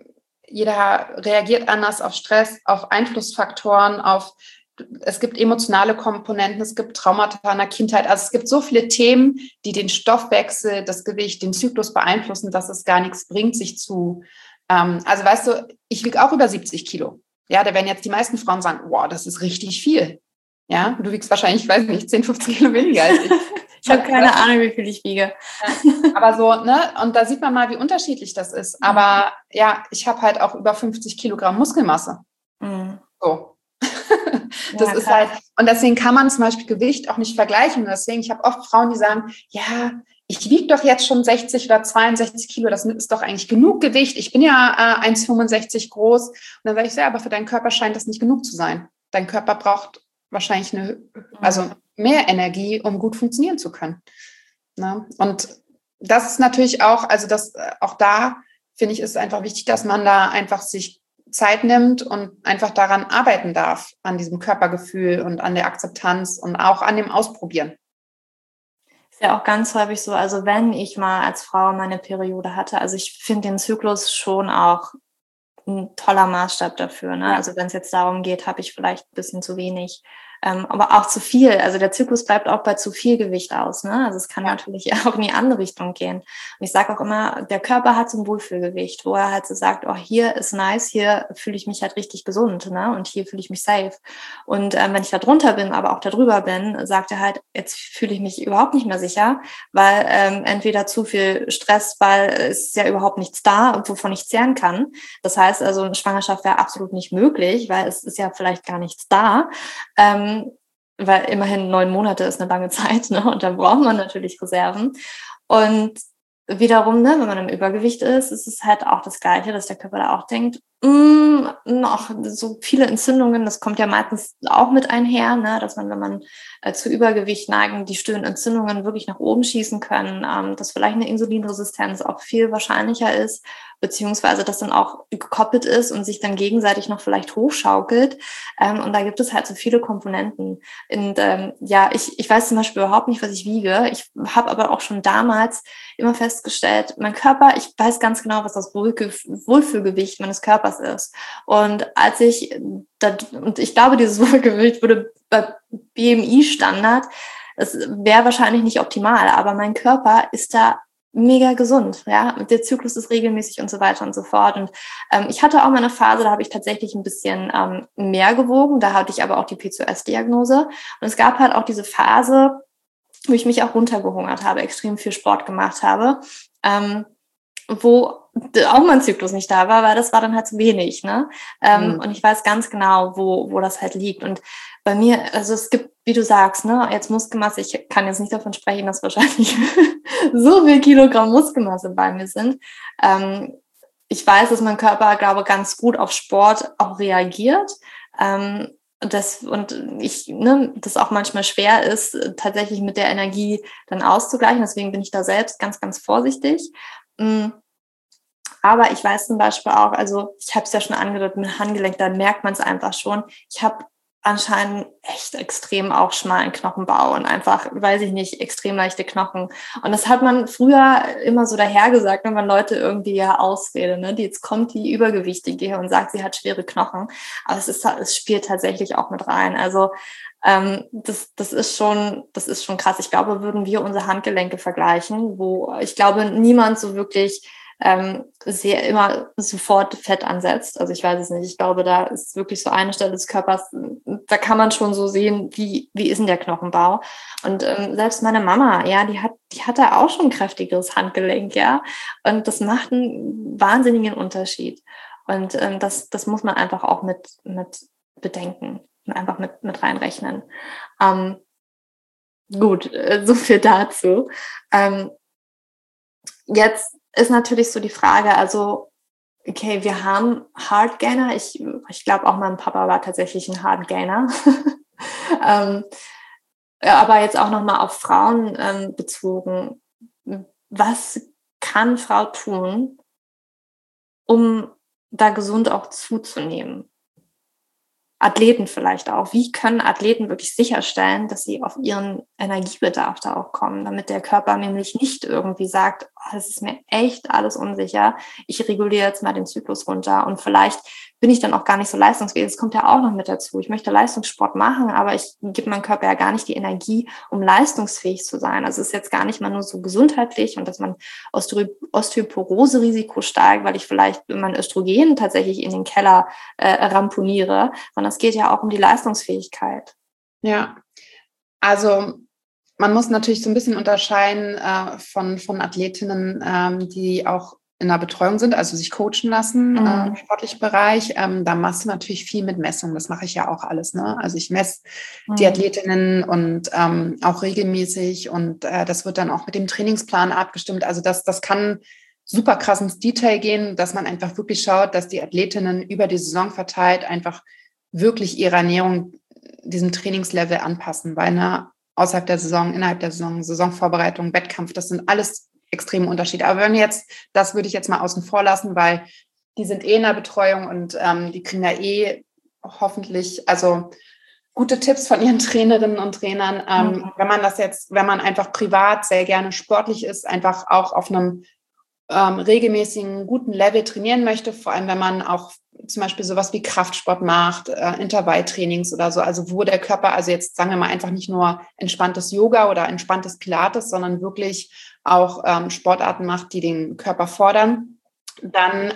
reagiert anders auf Stress, auf Einflussfaktoren, es gibt emotionale Komponenten, es gibt Traumata in der Kindheit. Also es gibt so viele Themen, die den Stoffwechsel, das Gewicht, den Zyklus beeinflussen, dass es gar nichts bringt, sich also weißt du, ich wiege auch über 70 Kilo. Ja, da werden jetzt die meisten Frauen sagen, wow, das ist richtig viel. Ja, du wiegst wahrscheinlich, ich weiß nicht, 10, 15 Kilo weniger als ich. Ich habe keine Ahnung, wie viel ich wiege. Aber so, und da sieht man mal, wie unterschiedlich das ist. Aber ja, ich habe halt auch über 50 Kilogramm Muskelmasse. So. Das ist halt, und deswegen kann man zum Beispiel Gewicht auch nicht vergleichen. Und deswegen, ich habe oft Frauen, die sagen, ja, ich wiege doch jetzt schon 60 oder 62 Kilo, das ist doch eigentlich genug Gewicht. Ich bin ja 1,65 groß. Und dann sage ich, ja, aber für deinen Körper scheint das nicht genug zu sein. Dein Körper braucht wahrscheinlich mehr Energie, um gut funktionieren zu können. Ne? Und das ist natürlich auch, also auch da finde ich, ist einfach wichtig, dass man da einfach sich Zeit nimmt und einfach daran arbeiten darf, an diesem Körpergefühl und an der Akzeptanz und auch an dem Ausprobieren. Ist ja auch ganz häufig so, also wenn ich mal als Frau meine Periode hatte, also ich finde den Zyklus schon auch ein toller Maßstab dafür. Ne? Ja. Also wenn es jetzt darum geht, habe ich vielleicht ein bisschen zu wenig, aber auch zu viel. Also der Zyklus bleibt auch bei zu viel Gewicht aus. Ne? Also es kann natürlich auch in die andere Richtung gehen. Und ich sage auch immer, der Körper hat so ein Wohlfühlgewicht, wo er halt so sagt, oh, hier ist nice, hier fühle ich mich halt richtig gesund, ne? Und hier fühle ich mich safe. Und wenn ich da drunter bin, aber auch da drüber bin, sagt er halt, jetzt fühle ich mich überhaupt nicht mehr sicher, weil entweder zu viel Stress, weil es ist ja überhaupt nichts da, wovon ich zehren kann. Das heißt also, eine Schwangerschaft wäre absolut nicht möglich, weil es ist ja vielleicht gar nichts da. Weil immerhin 9 Monate ist eine lange Zeit, ne? Und da braucht man natürlich Reserven. Und wiederum, ne, wenn man im Übergewicht ist es halt auch das Gleiche, dass der Körper da auch denkt, Noch so viele Entzündungen, das kommt ja meistens auch mit einher, ne, dass man, wenn man zu Übergewicht neigen, die stillen Entzündungen wirklich nach oben schießen können, dass vielleicht eine Insulinresistenz auch viel wahrscheinlicher ist, beziehungsweise das dann auch gekoppelt ist und sich dann gegenseitig noch vielleicht hochschaukelt. Und da gibt es halt so viele Komponenten. Und ja, ich weiß zum Beispiel überhaupt nicht, was ich wiege. Ich habe aber auch schon damals immer festgestellt, mein Körper, ich weiß ganz genau, was das Wohlfühlgewicht meines Körpers ist. Und und ich glaube, dieses Wohlgewicht würde bei BMI-Standard, es wäre wahrscheinlich nicht optimal, aber mein Körper ist da mega gesund, ja, der Zyklus ist regelmäßig und so weiter und so fort. Und ich hatte auch mal eine Phase, da habe ich tatsächlich ein bisschen mehr gewogen, da hatte ich aber auch die PCOS-Diagnose. Und es gab halt auch diese Phase, wo ich mich auch runtergehungert habe, extrem viel Sport gemacht habe, wo auch mein Zyklus nicht da war, weil das war dann halt zu wenig, ne? Und ich weiß ganz genau, wo das halt liegt. Und bei mir, also es gibt, wie du sagst, ne, jetzt Muskelmasse, ich kann jetzt nicht davon sprechen, dass wahrscheinlich so viel Kilogramm Muskelmasse bei mir sind. Ich weiß, dass mein Körper, glaube ich, ganz gut auf Sport auch reagiert. Das auch manchmal schwer ist, tatsächlich mit der Energie dann auszugleichen. Deswegen bin ich da selbst ganz, ganz vorsichtig. Aber ich weiß zum Beispiel auch, also ich habe es ja schon angedeutet mit Handgelenk, da merkt man es einfach schon. Ich habe anscheinend echt extrem auch schmalen Knochenbau und einfach, weiß ich nicht, extrem leichte Knochen. Und das hat man früher immer so dahergesagt, wenn man Leute irgendwie ja ausredet, ne? Jetzt kommt die Übergewichtige hier und sagt, sie hat schwere Knochen. Aber es spielt tatsächlich auch mit rein. Also das ist schon krass. Ich glaube, würden wir unsere Handgelenke vergleichen, wo ich glaube, niemand so wirklich sehr immer sofort Fett ansetzt. Also ich weiß es nicht. Ich glaube, da ist wirklich so eine Stelle des Körpers, da kann man schon so sehen, wie ist denn der Knochenbau. Und selbst meine Mama, ja, die hat da auch schon ein kräftigeres Handgelenk, ja. Und das macht einen wahnsinnigen Unterschied. Und das muss man einfach auch mit bedenken und einfach mit reinrechnen. Gut, so viel dazu. Jetzt ist natürlich so die Frage, also, okay, wir haben Hardgainer. Ich glaube auch mein Papa war tatsächlich ein Hardgainer. Aber jetzt auch nochmal auf Frauen bezogen. Was kann Frau tun, um da gesund auch zuzunehmen? Athleten vielleicht auch. Wie können Athleten wirklich sicherstellen, dass sie auf ihren Energiebedarf da auch kommen, damit der Körper nämlich nicht irgendwie sagt, oh, das ist mir echt alles unsicher, ich reguliere jetzt mal den Zyklus runter und vielleicht bin ich dann auch gar nicht so leistungsfähig. Das kommt ja auch noch mit dazu. Ich möchte Leistungssport machen, aber ich gebe meinem Körper ja gar nicht die Energie, um leistungsfähig zu sein. Also es ist jetzt gar nicht mal nur so gesundheitlich und dass man Osteoporose-Risiko steigt, weil ich vielleicht mein Östrogen tatsächlich in den Keller ramponiere, sondern es geht ja auch um die Leistungsfähigkeit. Ja, also man muss natürlich so ein bisschen unterscheiden von Athletinnen, die auch in der Betreuung sind, also sich coachen lassen im sportlichen Bereich. Da machst du natürlich viel mit Messungen. Das mache ich ja auch alles, ne? Also ich messe die Athletinnen und auch regelmäßig und das wird dann auch mit dem Trainingsplan abgestimmt. Also das kann super krass ins Detail gehen, dass man einfach wirklich schaut, dass die Athletinnen über die Saison verteilt einfach wirklich ihre Ernährung diesem Trainingslevel anpassen, weil außerhalb der Saison, innerhalb der Saison, Saisonvorbereitung, Wettkampf, das sind alles extreme Unterschiede. Aber das würde ich jetzt mal außen vor lassen, weil die sind in der Betreuung und die kriegen da hoffentlich, also gute Tipps von ihren Trainerinnen und Trainern. Wenn man einfach privat sehr gerne sportlich ist, einfach auch auf einem regelmäßigen, guten Level trainieren möchte, vor allem wenn man auch zum Beispiel sowas wie Kraftsport macht, Intervalltrainings oder so, also wo der Körper, also jetzt sagen wir mal einfach nicht nur entspanntes Yoga oder entspanntes Pilates, sondern wirklich auch Sportarten macht, die den Körper fordern, dann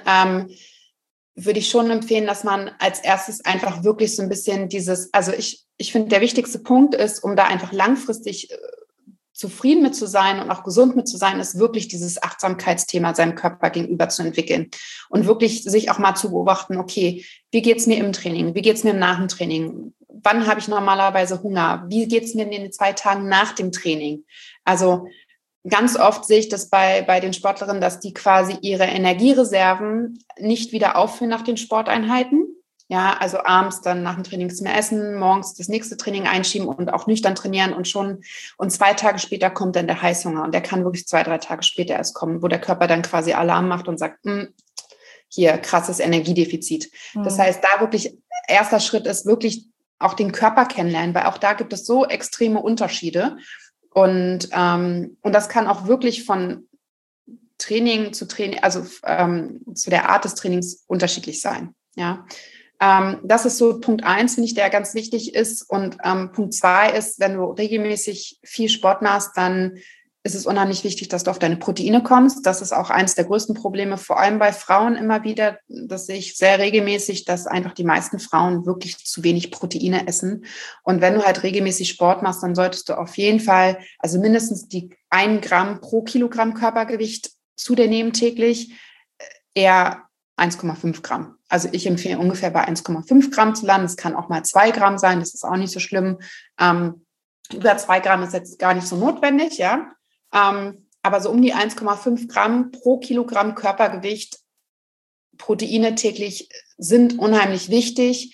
würde ich schon empfehlen, dass man als erstes einfach wirklich so ein bisschen also ich finde, der wichtigste Punkt ist, um da einfach langfristig zufrieden mit zu sein und auch gesund mit zu sein, ist wirklich dieses Achtsamkeitsthema seinem Körper gegenüber zu entwickeln und wirklich sich auch mal zu beobachten, okay, wie geht's mir im Training? Wie geht's mir nach dem Training? Wann habe ich normalerweise Hunger? Wie geht's mir in den 2 Tagen nach dem Training? Also ganz oft sehe ich das bei den Sportlerinnen, dass die quasi ihre Energiereserven nicht wieder auffüllen nach den Sporteinheiten. Ja, also abends dann nach dem Training nichts mehr essen, morgens das nächste Training einschieben und auch nüchtern trainieren und 2 Tage später kommt dann der Heißhunger und der kann wirklich 2, 3 Tage später erst kommen, wo der Körper dann quasi Alarm macht und sagt, hier krasses Energiedefizit. Das heißt, da wirklich erster Schritt ist wirklich auch den Körper kennenlernen, weil auch da gibt es so extreme Unterschiede und das kann auch wirklich von Training zu Training, also zu der Art des Trainings unterschiedlich sein, ja. Das ist so Punkt 1, finde ich, der ganz wichtig ist. Und Punkt 2 ist, wenn du regelmäßig viel Sport machst, dann ist es unheimlich wichtig, dass du auf deine Proteine kommst. Das ist auch eines der größten Probleme, vor allem bei Frauen immer wieder. Das sehe ich sehr regelmäßig, dass einfach die meisten Frauen wirklich zu wenig Proteine essen. Und wenn du halt regelmäßig Sport machst, dann solltest du auf jeden Fall, also mindestens die 1 Gramm pro Kilogramm Körpergewicht zu dir nehmen täglich, eher 1,5 Gramm. Also ich empfehle ungefähr bei 1,5 Gramm zu landen. Es kann auch mal 2 Gramm sein, das ist auch nicht so schlimm. Über 2 Gramm ist jetzt gar nicht so notwendig, ja. Aber so um die 1,5 Gramm pro Kilogramm Körpergewicht Proteine täglich sind unheimlich wichtig,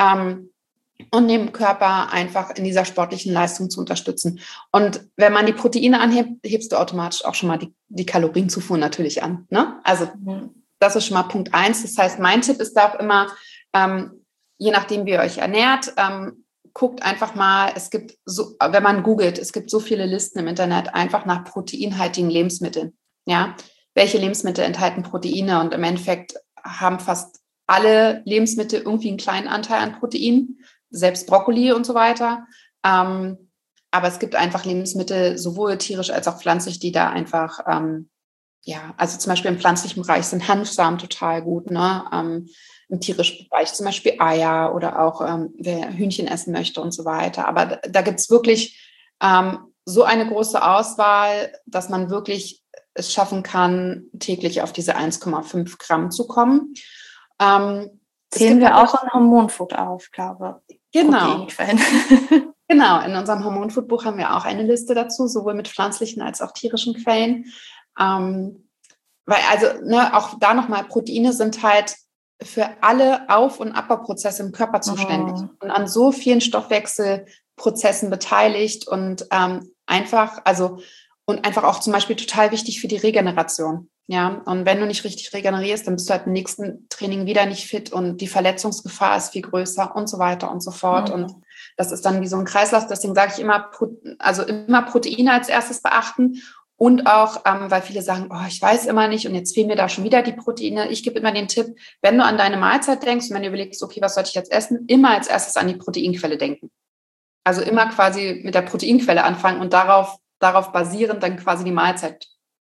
und dem Körper einfach in dieser sportlichen Leistung zu unterstützen. Und wenn man die Proteine anhebt, hebst du automatisch auch schon mal die Kalorienzufuhr natürlich an, ne? Also das ist schon mal Punkt 1. Das heißt, mein Tipp ist da auch immer, je nachdem, wie ihr euch ernährt, guckt einfach mal, es gibt so, wenn man googelt, es gibt so viele Listen im Internet, einfach nach proteinhaltigen Lebensmitteln. Ja? Welche Lebensmittel enthalten Proteine? Und im Endeffekt haben fast alle Lebensmittel irgendwie einen kleinen Anteil an Protein, selbst Brokkoli und so weiter. Aber es gibt einfach Lebensmittel, sowohl tierisch als auch pflanzlich, die da einfach also zum Beispiel im pflanzlichen Bereich sind Hanfsamen total gut, ne? Im tierischen Bereich zum Beispiel Eier oder auch wer Hühnchen essen möchte und so weiter. Aber da gibt es wirklich so eine große Auswahl, dass man wirklich es schaffen kann, täglich auf diese 1,5 Gramm zu kommen. Zählen wir auch in Hormonfood auf, glaube ich. Genau. Genau, in unserem Hormonfood-Buch haben wir auch eine Liste dazu, sowohl mit pflanzlichen als auch tierischen Quellen. Weil auch da nochmal, Proteine sind halt für alle Auf- und Abbauprozesse im Körper zuständig und an so vielen Stoffwechselprozessen beteiligt und einfach auch zum Beispiel total wichtig für die Regeneration. Ja, und wenn du nicht richtig regenerierst, dann bist du halt im nächsten Training wieder nicht fit und die Verletzungsgefahr ist viel größer und so weiter und so fort. Und das ist dann wie so ein Kreislauf. Deswegen sage ich immer Proteine als erstes beachten. Und auch, weil viele sagen, ich weiß immer nicht und jetzt fehlen mir da schon wieder die Proteine. Ich gebe immer den Tipp, wenn du an deine Mahlzeit denkst und wenn du überlegst, okay, was sollte ich jetzt essen, immer als erstes an die Proteinquelle denken. Also immer quasi mit der Proteinquelle anfangen und darauf basierend dann quasi die Mahlzeit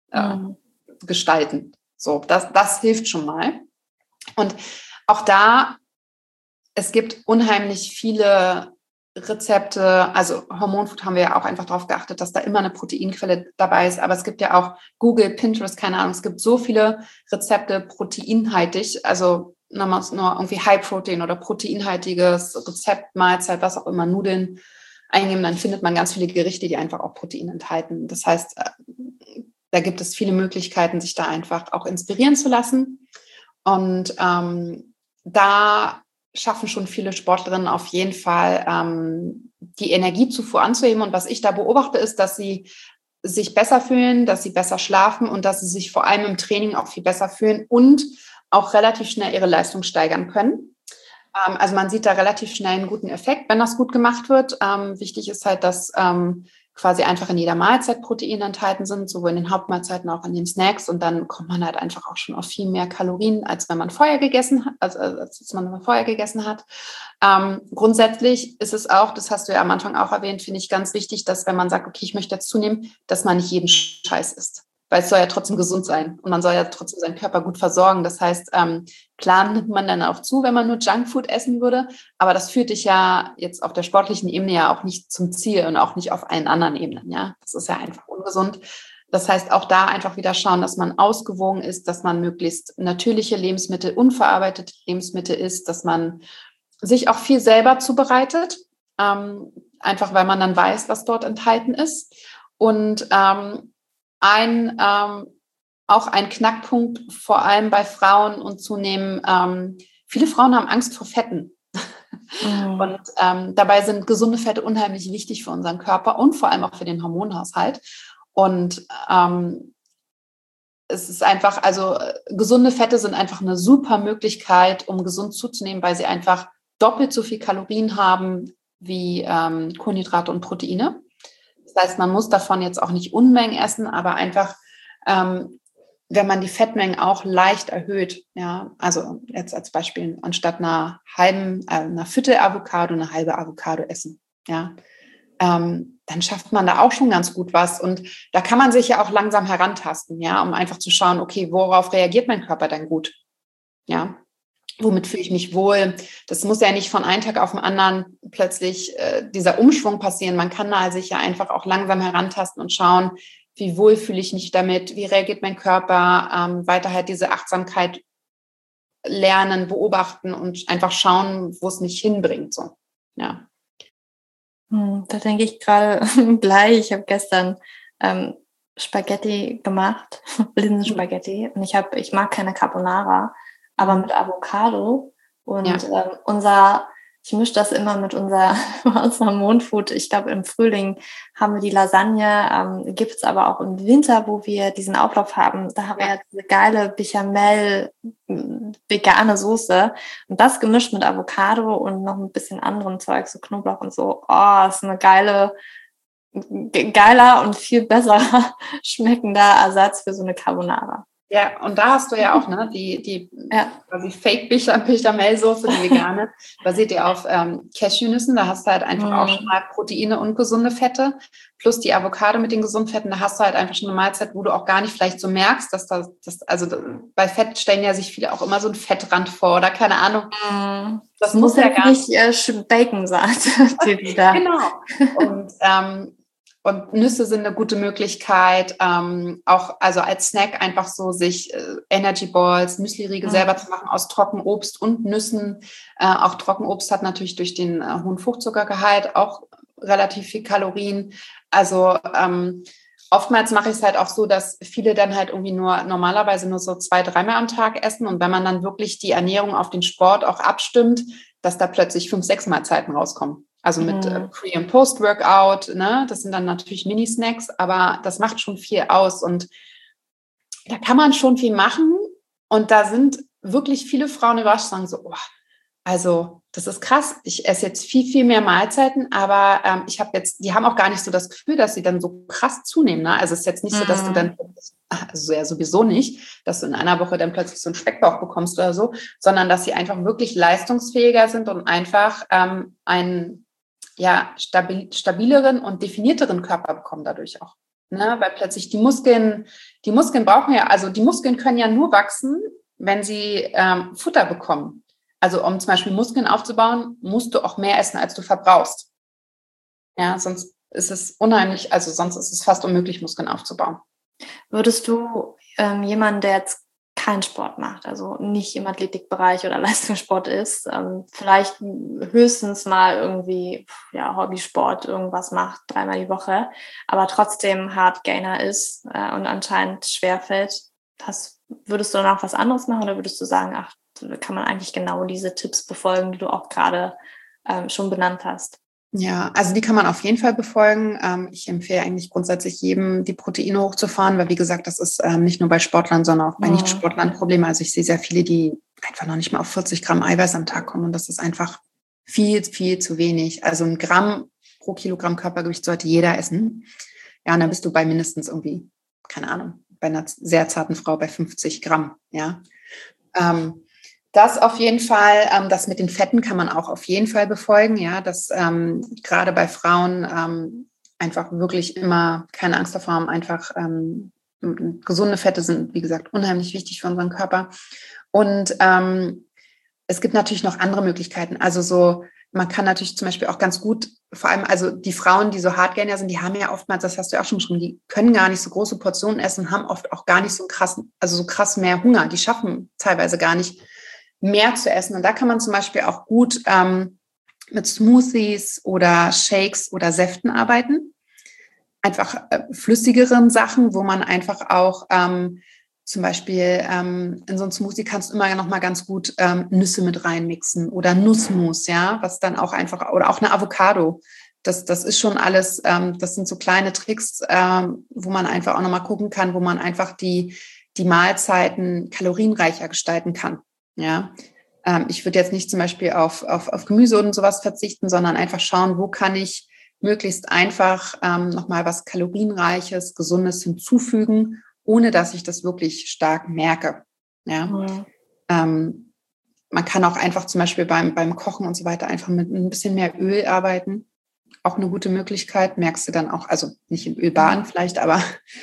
gestalten. So, das hilft schon mal. Und auch da, es gibt unheimlich viele Rezepte, also Hormonfood haben wir ja auch einfach darauf geachtet, dass da immer eine Proteinquelle dabei ist, aber es gibt ja auch Google, Pinterest, keine Ahnung, es gibt so viele Rezepte proteinhaltig, also nur irgendwie High Protein oder proteinhaltiges Rezept, Mahlzeit, was auch immer, Nudeln eingeben, dann findet man ganz viele Gerichte, die einfach auch Protein enthalten. Das heißt, da gibt es viele Möglichkeiten, sich da einfach auch inspirieren zu lassen. Und da schaffen schon viele Sportlerinnen auf jeden Fall, die Energiezufuhr anzuheben. Und was ich da beobachte, ist, dass sie sich besser fühlen, dass sie besser schlafen und dass sie sich vor allem im Training auch viel besser fühlen und auch relativ schnell ihre Leistung steigern können. Also man sieht da relativ schnell einen guten Effekt, wenn das gut gemacht wird. Wichtig ist halt, dass quasi einfach in jeder Mahlzeit Proteine enthalten sind, sowohl in den Hauptmahlzeiten als auch in den Snacks. Und dann kommt man halt einfach auch schon auf viel mehr Kalorien, als wenn man vorher gegessen hat, als man vorher gegessen hat. Grundsätzlich ist es auch, das hast du ja am Anfang auch erwähnt, finde ich ganz wichtig, dass wenn man sagt, okay, ich möchte jetzt zunehmen, dass man nicht jeden Scheiß isst. Weil es soll ja trotzdem gesund sein und man soll ja trotzdem seinen Körper gut versorgen. Das heißt, klar nimmt man dann auch zu, wenn man nur Junkfood essen würde, aber das führt dich ja jetzt auf der sportlichen Ebene ja auch nicht zum Ziel und auch nicht auf allen anderen Ebenen. Ja, das ist ja einfach ungesund. Das heißt, auch da einfach wieder schauen, dass man ausgewogen ist, dass man möglichst natürliche Lebensmittel, unverarbeitete Lebensmittel isst, dass man sich auch viel selber zubereitet, einfach weil man dann weiß, was dort enthalten ist. Und auch ein Knackpunkt, vor allem bei Frauen und zunehmend, viele Frauen haben Angst vor Fetten. Und dabei sind gesunde Fette unheimlich wichtig für unseren Körper und vor allem auch für den Hormonhaushalt. Und es ist einfach, also gesunde Fette sind einfach eine super Möglichkeit, um gesund zuzunehmen, weil sie einfach doppelt so viel Kalorien haben wie Kohlenhydrate und Proteine. Das heißt, man muss davon jetzt auch nicht Unmengen essen, aber einfach, wenn man die Fettmengen auch leicht erhöht, ja, also jetzt als Beispiel anstatt einer Viertel Avocado eine halbe Avocado essen, ja, dann schafft man da auch schon ganz gut was. Und da kann man sich ja auch langsam herantasten, ja, um einfach zu schauen, okay, worauf reagiert mein Körper denn gut? Ja, womit fühle ich mich wohl? Das muss ja nicht von einem Tag auf den anderen plötzlich dieser Umschwung passieren. Man kann da sich ja einfach auch langsam herantasten und schauen, wie wohl fühle ich mich damit? Wie reagiert mein Körper? Weiter halt diese Achtsamkeit lernen, beobachten und einfach schauen, wo es mich hinbringt. So, ja. Da denke ich gerade gleich. Ich habe gestern Spaghetti gemacht, Linsenspaghetti. Und ich mag keine Carbonara, aber mit Avocado. Und ich mische das immer mit unserer Mondfood. Ich glaube, im Frühling haben wir die Lasagne, gibt es aber auch im Winter, wo wir diesen Auflauf haben. Da haben wir ja diese geile Bechamel vegane Soße. Und das gemischt mit Avocado und noch ein bisschen anderem Zeug, so Knoblauch und so. Oh, ist eine geiler und viel besser schmeckender Ersatz für so eine Carbonara. Ja, und da hast du ja auch die quasi Fake-Bechamel-Soße, die vegane, basiert ja auf Cashewnüssen. Da hast du halt einfach auch schon mal Proteine und gesunde Fette. Plus die Avocado mit den gesunden Fetten, da hast du halt einfach schon eine Mahlzeit, wo du auch gar nicht vielleicht so merkst, dass bei Fett stellen ja sich viele auch immer so einen Fettrand vor oder keine Ahnung. Das muss ja gar nicht Bacon sein. Genau. Und Nüsse sind eine gute Möglichkeit, auch also als Snack einfach so sich Energy Balls, Müsli-Riegel selber zu machen aus Trockenobst und Nüssen. Auch Trockenobst hat natürlich durch den hohen Fruchtzuckergehalt auch relativ viel Kalorien. Also oftmals mache ich es halt auch so, dass viele dann halt irgendwie normalerweise nur so 2-3 Mal am Tag essen. Und wenn man dann wirklich die Ernährung auf den Sport auch abstimmt, dass da plötzlich 5-6 Mahlzeiten rauskommen. Also mit Pre- und Post-Workout, ne? Das sind dann natürlich Mini-Snacks, aber das macht schon viel aus. Und da kann man schon viel machen. Und da sind wirklich viele Frauen überrascht, sagen so, oh, also das ist krass. Ich esse jetzt viel, viel mehr Mahlzeiten, aber die haben auch gar nicht so das Gefühl, dass sie dann so krass zunehmen. Ne? Also es ist jetzt nicht so, dass du dann, also ja sowieso nicht, dass du in einer Woche dann plötzlich so einen Speckbauch bekommst oder so, sondern dass sie einfach wirklich leistungsfähiger sind und einfach einen stabileren und definierteren Körper bekommen dadurch auch. Ne? Weil plötzlich die Muskeln brauchen ja, also die Muskeln können ja nur wachsen, wenn sie Futter bekommen. Also um zum Beispiel Muskeln aufzubauen, musst du auch mehr essen, als du verbrauchst. Ja, sonst ist es fast unmöglich, Muskeln aufzubauen. Würdest du jemanden, der jetzt keinen Sport macht, also nicht im Athletikbereich oder Leistungssport ist, vielleicht höchstens mal irgendwie Hobbysport irgendwas macht, 3-mal die Woche, aber trotzdem Hardgainer ist und anscheinend schwerfällt, würdest du danach was anderes machen oder würdest du sagen, kann man eigentlich genau diese Tipps befolgen, die du auch gerade schon benannt hast? Ja, also die kann man auf jeden Fall befolgen. Ich empfehle eigentlich grundsätzlich jedem, die Proteine hochzufahren, weil wie gesagt, das ist nicht nur bei Sportlern, sondern auch bei Nicht-Sportlern ein Problem. Also ich sehe sehr viele, die einfach noch nicht mal auf 40 Gramm Eiweiß am Tag kommen und das ist einfach viel, viel zu wenig. Also 1 Gramm pro Kilogramm Körpergewicht sollte jeder essen. Ja, und dann bist du bei mindestens irgendwie, keine Ahnung, bei einer sehr zarten Frau bei 50 Gramm, ja. Das auf jeden Fall, das mit den Fetten kann man auch auf jeden Fall befolgen, ja, dass gerade bei Frauen einfach wirklich immer keine Angst davor haben, einfach gesunde Fette sind, wie gesagt, unheimlich wichtig für unseren Körper. Und es gibt natürlich noch andere Möglichkeiten, also man kann natürlich zum Beispiel auch ganz gut, vor allem also die Frauen, die so Hardgainer sind, die haben ja oftmals, das hast du ja auch schon beschrieben, die können gar nicht so große Portionen essen, haben oft auch gar nicht so krass mehr Hunger, die schaffen teilweise gar nicht mehr zu essen. Und da kann man zum Beispiel auch gut mit Smoothies oder Shakes oder Säften arbeiten. einfach flüssigeren Sachen, wo man einfach auch zum Beispiel in so einen Smoothie kannst du immer noch mal ganz gut Nüsse mit reinmixen oder Nussmus, ja, was dann auch einfach, oder auch eine Avocado. Das ist schon alles, das sind so kleine Tricks, wo man einfach auch noch mal gucken kann, wo man einfach die Mahlzeiten kalorienreicher gestalten kann, ja. Ich würde jetzt nicht zum Beispiel auf Gemüse und sowas verzichten, sondern einfach schauen, wo kann ich möglichst einfach nochmal was Kalorienreiches, Gesundes hinzufügen, ohne dass ich das wirklich stark merke. Ja? Man kann auch einfach zum Beispiel beim Kochen und so weiter einfach mit ein bisschen mehr Öl arbeiten. Auch eine gute Möglichkeit, merkst du dann auch, also nicht in Öl baden vielleicht, aber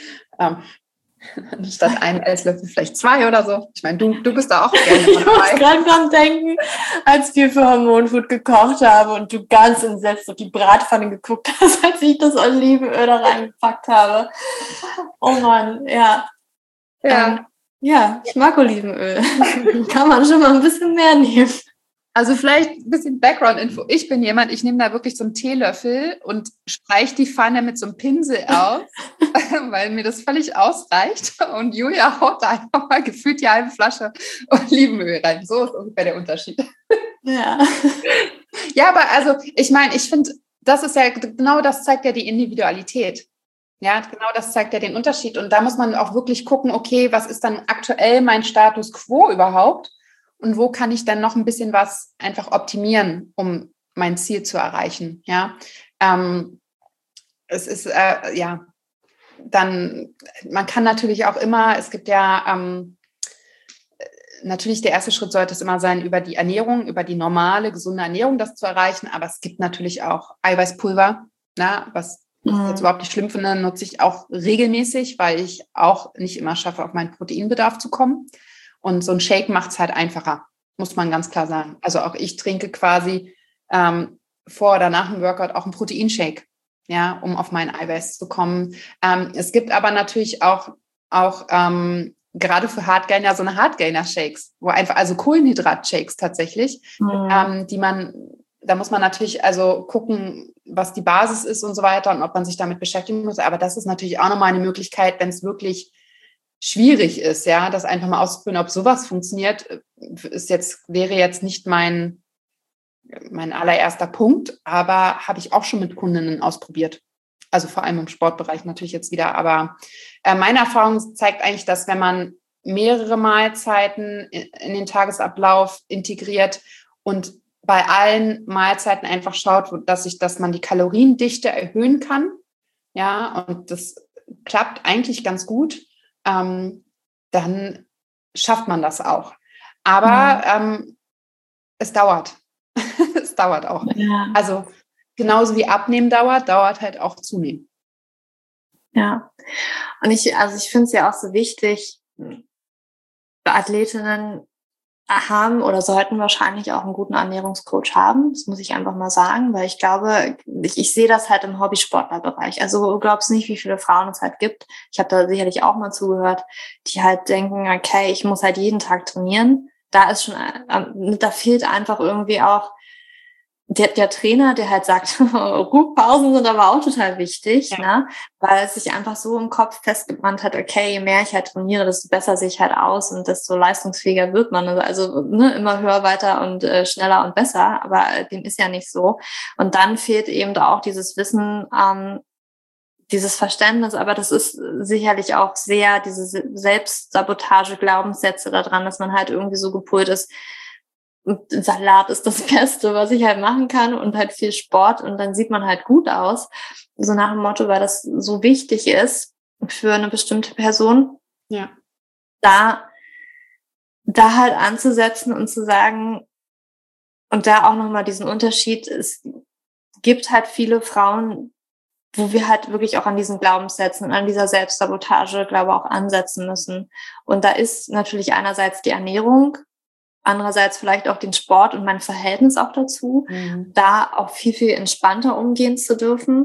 statt einen Esslöffel vielleicht 2 oder so. Ich meine, du bist da auch gerne dabei. Ich muss gerade dran denken, als wir für Hormonfood gekocht haben und du ganz entsetzt auf die Bratpfanne geguckt hast, als ich das Olivenöl da reingepackt habe. Oh Mann, ja. Ja, ich mag Olivenöl. Kann man schon mal ein bisschen mehr nehmen. Also vielleicht ein bisschen Background-Info. Ich bin jemand, ich nehme da wirklich so einen Teelöffel und streiche die Pfanne mit so einem Pinsel aus, weil mir das völlig ausreicht. Und Julia haut da einfach mal gefühlt die halbe Flasche Olivenöl rein. So ist ungefähr der Unterschied. Ja. Ja, aber also ich meine, ich finde, das ist ja genau, das zeigt ja die Individualität. Ja, genau, das zeigt ja den Unterschied. Und da muss man auch wirklich gucken, okay, was ist dann aktuell mein Status quo überhaupt? Und wo kann ich dann noch ein bisschen was einfach optimieren, um mein Ziel zu erreichen? Ja, es ist, ja, dann, man kann natürlich auch immer, es gibt ja, natürlich der erste Schritt sollte es immer sein, über die Ernährung, über die normale, gesunde Ernährung das zu erreichen. Aber es gibt natürlich auch Eiweißpulver, na, was ich jetzt überhaupt nicht schlimm finde, nutze ich auch regelmäßig, weil ich auch nicht immer schaffe, auf meinen Proteinbedarf zu kommen. Und so ein Shake macht es halt einfacher, muss man ganz klar sagen. Also auch ich trinke quasi vor oder nach dem Workout auch einen Proteinshake, ja, um auf meinen Eiweiß zu kommen. Es gibt aber natürlich auch gerade für Hardgainer so eine Hardgainer-Shakes, wo einfach, also Kohlenhydrat-Shakes tatsächlich, da muss man natürlich also gucken, was die Basis ist und so weiter und ob man sich damit beschäftigen muss. Aber das ist natürlich auch nochmal eine Möglichkeit, wenn es wirklich schwierig ist, ja, das einfach mal auszuprobieren, ob sowas funktioniert, wäre jetzt nicht mein allererster Punkt, aber habe ich auch schon mit Kundinnen ausprobiert. Also vor allem im Sportbereich natürlich jetzt wieder. Aber meine Erfahrung zeigt eigentlich, dass wenn man mehrere Mahlzeiten in den Tagesablauf integriert und bei allen Mahlzeiten einfach schaut, dass man die Kaloriendichte erhöhen kann, ja, und das klappt eigentlich ganz gut, dann schafft man das auch. Aber es dauert. Es dauert auch. Ja. Also genauso wie Abnehmen dauert halt auch Zunehmen. Ja. Und ich finde es ja auch so wichtig, Athletinnen haben oder sollten wahrscheinlich auch einen guten Ernährungscoach haben. Das muss ich einfach mal sagen, weil ich glaube, ich sehe das halt im Hobbysportlerbereich. Also du glaubst nicht, wie viele Frauen es halt gibt. Ich habe da sicherlich auch mal zugehört, die halt denken, okay, ich muss halt jeden Tag trainieren. Da fehlt einfach irgendwie auch der Trainer, der halt sagt, Ruhepausen sind aber auch total wichtig, ja. Ne? Weil es sich einfach so im Kopf festgebrannt hat, okay, je mehr ich halt trainiere, desto besser sehe ich halt aus und desto leistungsfähiger wird man. Also immer höher, weiter und schneller und besser, aber dem ist ja nicht so. Und dann fehlt eben auch dieses Wissen, dieses Verständnis, aber das ist sicherlich auch sehr diese Selbstsabotage, Glaubenssätze daran, dass man halt irgendwie so gepolt ist, Salat ist das Beste, was ich halt machen kann und halt viel Sport und dann sieht man halt gut aus. So nach dem Motto, weil das so wichtig ist für eine bestimmte Person. Ja. Da halt anzusetzen und zu sagen, und da auch nochmal diesen Unterschied, es gibt halt viele Frauen, wo wir halt wirklich auch an diesen Glaubenssätzen und an dieser Selbstsabotage, glaube ich, auch ansetzen müssen. Und da ist natürlich einerseits die Ernährung, andererseits vielleicht auch den Sport und mein Verhältnis auch dazu, da auch viel, viel entspannter umgehen zu dürfen.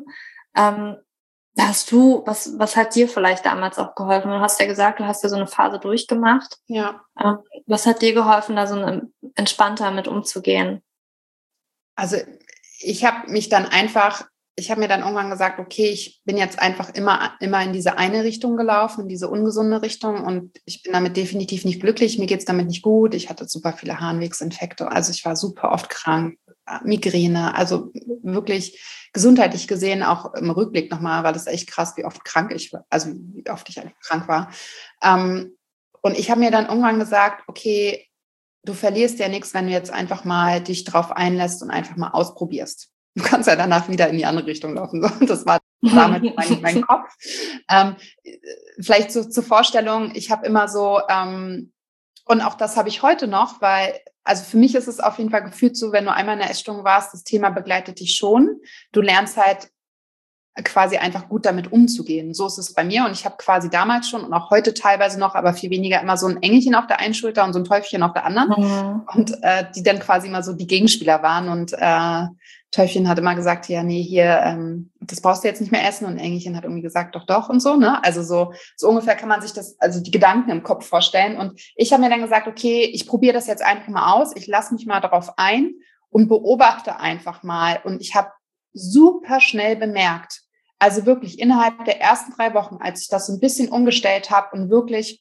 Was hat dir vielleicht damals auch geholfen? Du hast ja gesagt, du hast ja so eine Phase durchgemacht. Ja. Was hat dir geholfen, da so entspannter mit umzugehen? Also ich habe mich dann einfach ich habe mir dann irgendwann gesagt, okay, ich bin jetzt einfach immer in diese eine Richtung gelaufen, in diese ungesunde Richtung und ich bin damit definitiv nicht glücklich. Mir geht es damit nicht gut. Ich hatte super viele Harnwegsinfekte. Also ich war super oft krank, Migräne. Also wirklich gesundheitlich gesehen, auch im Rückblick nochmal, war das echt krass, wie oft krank ich war, also wie oft ich eigentlich krank war. Und ich habe mir dann irgendwann gesagt, okay, du verlierst ja nichts, wenn du jetzt einfach mal dich drauf einlässt und einfach mal ausprobierst. Du kannst ja danach wieder in die andere Richtung laufen. So. Das war damit mein Kopf. Vielleicht so zur Vorstellung, ich habe immer so, und auch das habe ich heute noch, weil, also für mich ist es auf jeden Fall gefühlt so, wenn du einmal in der Essstörung warst, das Thema begleitet dich schon. Du lernst halt quasi einfach gut damit umzugehen. So ist es bei mir und ich habe quasi damals schon und auch heute teilweise noch, aber viel weniger immer so ein Engelchen auf der einen Schulter und so ein Teufelchen auf der anderen und die dann quasi immer so die Gegenspieler waren und Teufelchen hat immer gesagt, ja nee, hier, das brauchst du jetzt nicht mehr essen und Engelchen hat irgendwie gesagt, doch, doch und so, ne? Also so ungefähr kann man sich das, also die Gedanken im Kopf vorstellen und ich habe mir dann gesagt, okay, ich probiere das jetzt einfach mal aus, ich lasse mich mal darauf ein und beobachte einfach mal und ich habe super schnell bemerkt, also wirklich innerhalb der ersten 3 Wochen, als ich das so ein bisschen umgestellt habe und wirklich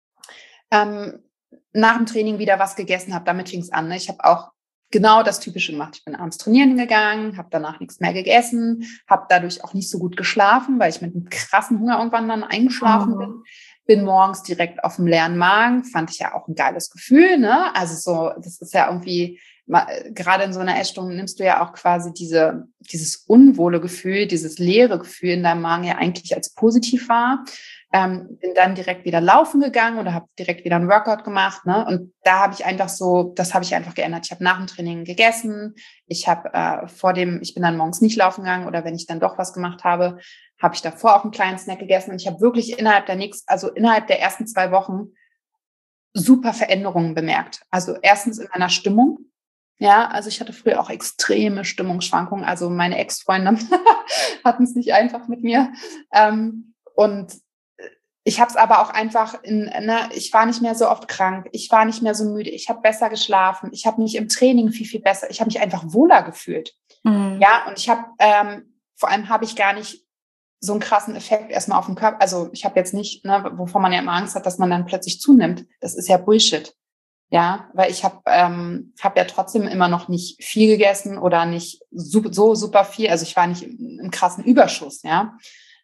nach dem Training wieder was gegessen habe, damit fing es an. Ne? Ich habe auch genau das Typische gemacht. Ich bin abends trainieren gegangen, habe danach nichts mehr gegessen, habe dadurch auch nicht so gut geschlafen, weil ich mit einem krassen Hunger irgendwann dann eingeschlafen bin. Bin morgens direkt auf dem leeren Magen, fand ich ja auch ein geiles Gefühl. Ne? Also so, das ist ja irgendwie, gerade in so einer Essstörung nimmst du ja auch quasi dieses unwohle Gefühl, dieses leere Gefühl in deinem Magen ja eigentlich als positiv wahr. Bin dann direkt wieder laufen gegangen oder habe direkt wieder einen Workout gemacht. Ne? Und da habe ich einfach so, das habe ich einfach geändert. Ich habe nach dem Training gegessen. Ich habe ich bin dann morgens nicht laufen gegangen oder wenn ich dann doch was gemacht habe, habe ich davor auch einen kleinen Snack gegessen. Und ich habe wirklich innerhalb der ersten 2 Wochen super Veränderungen bemerkt. Also erstens in meiner Stimmung. Ja, also ich hatte früher auch extreme Stimmungsschwankungen. Also meine Ex-Freunde hatten es nicht einfach mit mir. Und ich habe es aber auch einfach ich war nicht mehr so oft krank, ich war nicht mehr so müde, ich habe besser geschlafen, ich habe mich im Training viel, viel besser, ich habe mich einfach wohler gefühlt. Ja, und vor allem habe ich gar nicht so einen krassen Effekt erstmal auf den Körper. Also ich habe jetzt nicht, ne, wovon man ja immer Angst hat, dass man dann plötzlich zunimmt. Das ist ja Bullshit. Ja, weil ich habe ja trotzdem immer noch nicht viel gegessen oder nicht so super viel. Also ich war nicht im krassen Überschuss, ja.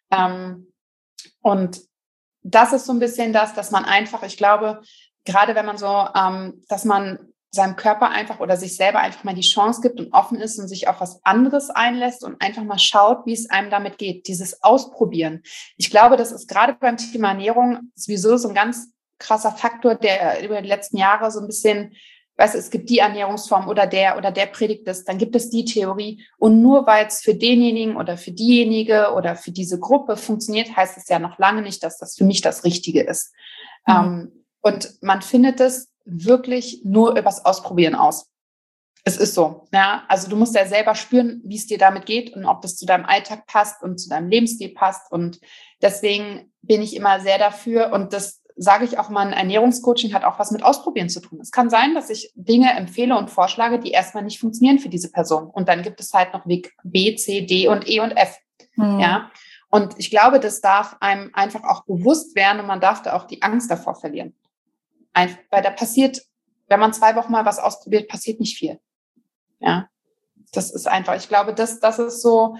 Und das ist so ein bisschen dass man einfach, ich glaube, gerade wenn man so, dass man seinem Körper einfach oder sich selber einfach mal die Chance gibt und offen ist und sich auf was anderes einlässt und einfach mal schaut, wie es einem damit geht. Dieses Ausprobieren. Ich glaube, das ist gerade beim Thema Ernährung sowieso so ein ganz krasser Faktor, der über die letzten Jahre so ein bisschen, weißt du, es gibt die Ernährungsform oder der predigt es, dann gibt es die Theorie. Und nur weil es für denjenigen oder für diejenige oder für diese Gruppe funktioniert, heißt es ja noch lange nicht, dass das für mich das Richtige ist. Und man findet es wirklich nur übers Ausprobieren aus. Es ist so. Ja? Also du musst ja selber spüren, wie es dir damit geht und ob das zu deinem Alltag passt und zu deinem Lebensstil passt. Und deswegen bin ich immer sehr dafür. Und das sage ich auch mal, ein Ernährungscoaching hat auch was mit Ausprobieren zu tun. Es kann sein, dass ich Dinge empfehle und vorschlage, die erstmal nicht funktionieren für diese Person. Und dann gibt es halt noch Weg B, C, D und E und F. Ja. Und ich glaube, das darf einem einfach auch bewusst werden und man darf da auch die Angst davor verlieren. Weil da passiert, wenn man 2 Wochen mal was ausprobiert, passiert nicht viel. Ja. Das ist einfach, ich glaube, das ist so,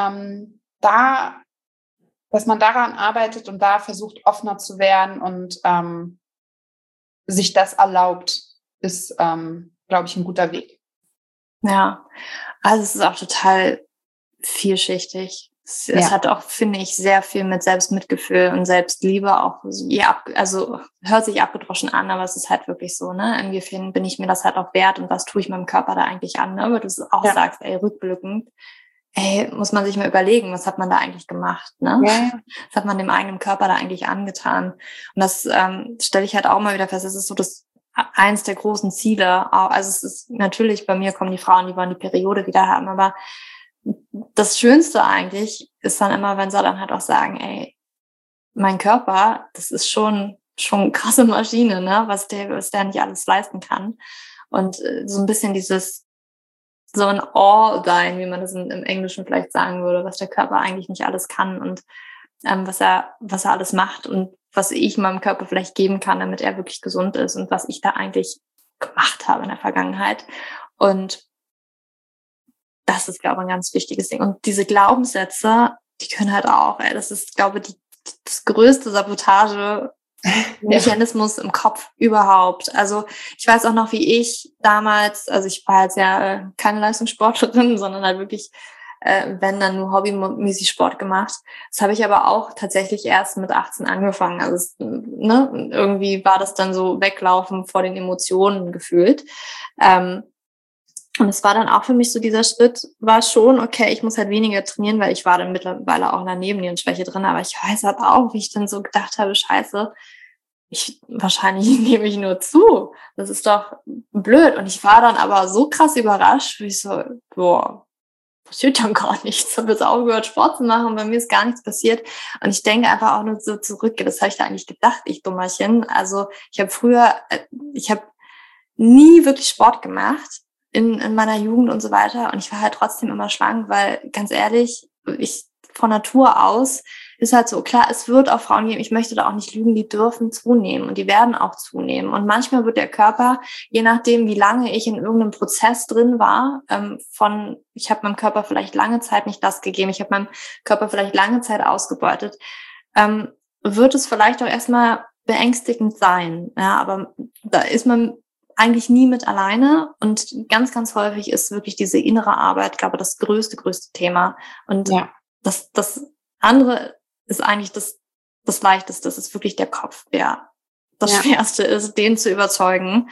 dass man daran arbeitet und da versucht, offener zu werden und sich das erlaubt, ist, glaube ich, ein guter Weg. Ja, also es ist auch total vielschichtig. Es hat auch, finde ich, sehr viel mit Selbstmitgefühl und Selbstliebe auch, also hört sich abgedroschen an, aber es ist halt wirklich so, ne? Inwiefern bin ich mir das halt auch wert und was tue ich meinem Körper da eigentlich an, ne? Aber du auch sagst, rückblickend, muss man sich mal überlegen, was hat man da eigentlich gemacht, ne? Ja. Was hat man dem eigenen Körper da eigentlich angetan? Und das stelle ich halt auch mal wieder fest, das ist so eins der großen Ziele. Also es ist natürlich, bei mir kommen die Frauen, die wollen die Periode wieder haben, aber das Schönste eigentlich ist dann immer, wenn sie dann halt auch sagen, mein Körper, das ist schon eine krasse Maschine, ne, was der nicht alles leisten kann. Und so ein bisschen dieses so in Awe sein, wie man das im Englischen vielleicht sagen würde, was der Körper eigentlich nicht alles kann und was er alles macht und was ich meinem Körper vielleicht geben kann, damit er wirklich gesund ist und was ich da eigentlich gemacht habe in der Vergangenheit. Und das ist, glaube ich, ein ganz wichtiges Ding. Und diese Glaubenssätze, die können halt auch, das ist, glaube ich, das größte Sabotage-Mechanismus im Kopf überhaupt. Also ich weiß auch noch, wie ich damals, also ich war jetzt ja keine Leistungssportlerin, sondern halt wirklich, wenn dann nur hobbymäßig Sport gemacht. Das habe ich aber auch tatsächlich erst mit 18 angefangen. Also irgendwie war das dann so weglaufen vor den Emotionen gefühlt. Und es war dann auch für mich so, dieser Schritt war schon, okay, ich muss halt weniger trainieren, weil ich war dann mittlerweile auch in der Nebennierenschwäche drin, aber ich weiß halt auch, wie ich dann so gedacht habe, scheiße, wahrscheinlich nehme ich nur zu. Das ist doch blöd. Und ich war dann aber so krass überrascht, wie ich so, boah, passiert dann gar nichts. Ich habe jetzt aufgehört, Sport zu machen, bei mir ist gar nichts passiert. Und ich denke einfach auch nur so zurück, das habe ich da eigentlich gedacht, ich Dummerchen. Also ich habe nie wirklich Sport gemacht in meiner Jugend und so weiter. Und ich war halt trotzdem immer schlank, weil, ganz ehrlich, ich von Natur aus ist halt so, klar, es wird auch Frauen geben, ich möchte da auch nicht lügen, die dürfen zunehmen und die werden auch zunehmen. Und manchmal wird der Körper, je nachdem, wie lange ich in irgendeinem Prozess drin war, ich habe meinem Körper vielleicht lange Zeit nicht das gegeben, ich habe meinem Körper vielleicht lange Zeit ausgebeutet, wird es vielleicht auch erstmal beängstigend sein. Ja, aber da ist man eigentlich nie mit alleine und ganz, ganz häufig ist wirklich diese innere Arbeit, glaube ich, das größte Thema. Und das andere ist eigentlich das Leichteste. Das ist wirklich der Kopf, der das Schwerste ist, den zu überzeugen,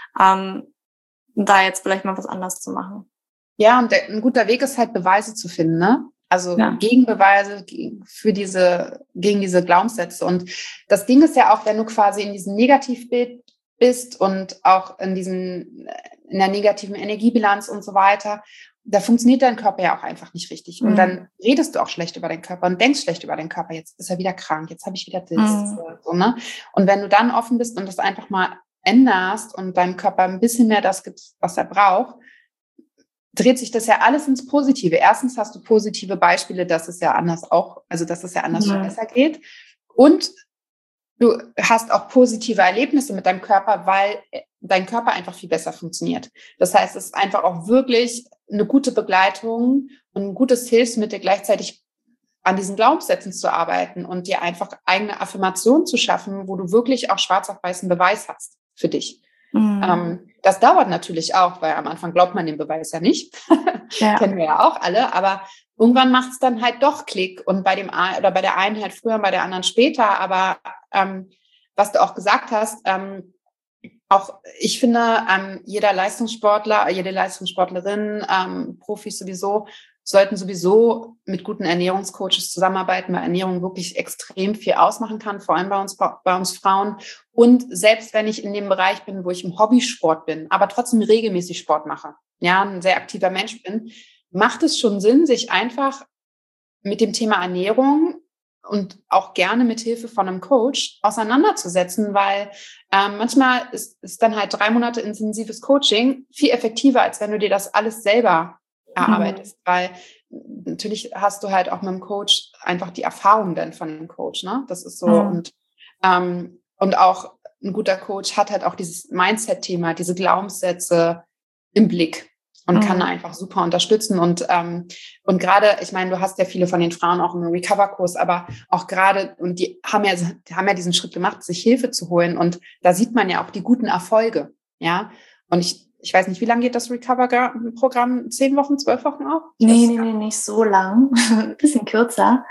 da jetzt vielleicht mal was anderes zu machen. Ja, und ein guter Weg ist halt, Beweise zu finden, ne? Also Gegenbeweise gegen diese Glaubenssätze. Und das Ding ist ja auch, wenn du quasi in diesem Negativbild bist und auch in der negativen Energiebilanz und so weiter, da funktioniert dein Körper ja auch einfach nicht richtig. Und dann redest du auch schlecht über deinen Körper und denkst schlecht über deinen Körper. Jetzt ist er wieder krank, jetzt habe ich wieder das. So, ne? Und wenn du dann offen bist und das einfach mal änderst und deinem Körper ein bisschen mehr das gibt, was er braucht, dreht sich das ja alles ins Positive. Erstens hast du positive Beispiele, dass es ja anders schon besser geht. Und du hast auch positive Erlebnisse mit deinem Körper, weil dein Körper einfach viel besser funktioniert. Das heißt, es ist einfach auch wirklich eine gute Begleitung und ein gutes Hilfsmittel, gleichzeitig an diesen Glaubenssätzen zu arbeiten und dir einfach eigene Affirmationen zu schaffen, wo du wirklich auch schwarz auf weißen Beweis hast für dich. Das dauert natürlich auch, weil am Anfang glaubt man den Beweis ja nicht. Kennen wir ja auch alle, aber irgendwann macht es dann halt doch Klick und bei der einen halt früher und bei der anderen später. Aber was du auch gesagt hast, auch ich finde, jeder Leistungssportler, jede Leistungssportlerin, Profis sollten sowieso mit guten Ernährungscoaches zusammenarbeiten, weil Ernährung wirklich extrem viel ausmachen kann, vor allem bei uns Frauen. Und selbst wenn ich in dem Bereich bin, wo ich im Hobbysport bin, aber trotzdem regelmäßig Sport mache, ja, ein sehr aktiver Mensch bin, macht es schon Sinn, sich einfach mit dem Thema Ernährung und auch gerne mit Hilfe von einem Coach auseinanderzusetzen, weil manchmal ist dann halt 3 Monate intensives Coaching viel effektiver, als wenn du dir das alles selber erarbeitest, weil natürlich hast du halt auch mit dem Coach einfach die Erfahrung dann von dem Coach, ne? Das ist so und auch ein guter Coach hat halt auch dieses Mindset-Thema, diese Glaubenssätze im Blick und kann einfach super unterstützen und gerade, ich meine, du hast ja viele von den Frauen auch im Recover-Kurs, aber auch gerade, und die haben ja diesen Schritt gemacht, sich Hilfe zu holen und da sieht man ja auch die guten Erfolge, ja, und ich weiß nicht, wie lange geht das Recover-Programm? 10 Wochen, 12 Wochen auch? Nee, nicht so lang. Ein bisschen kürzer.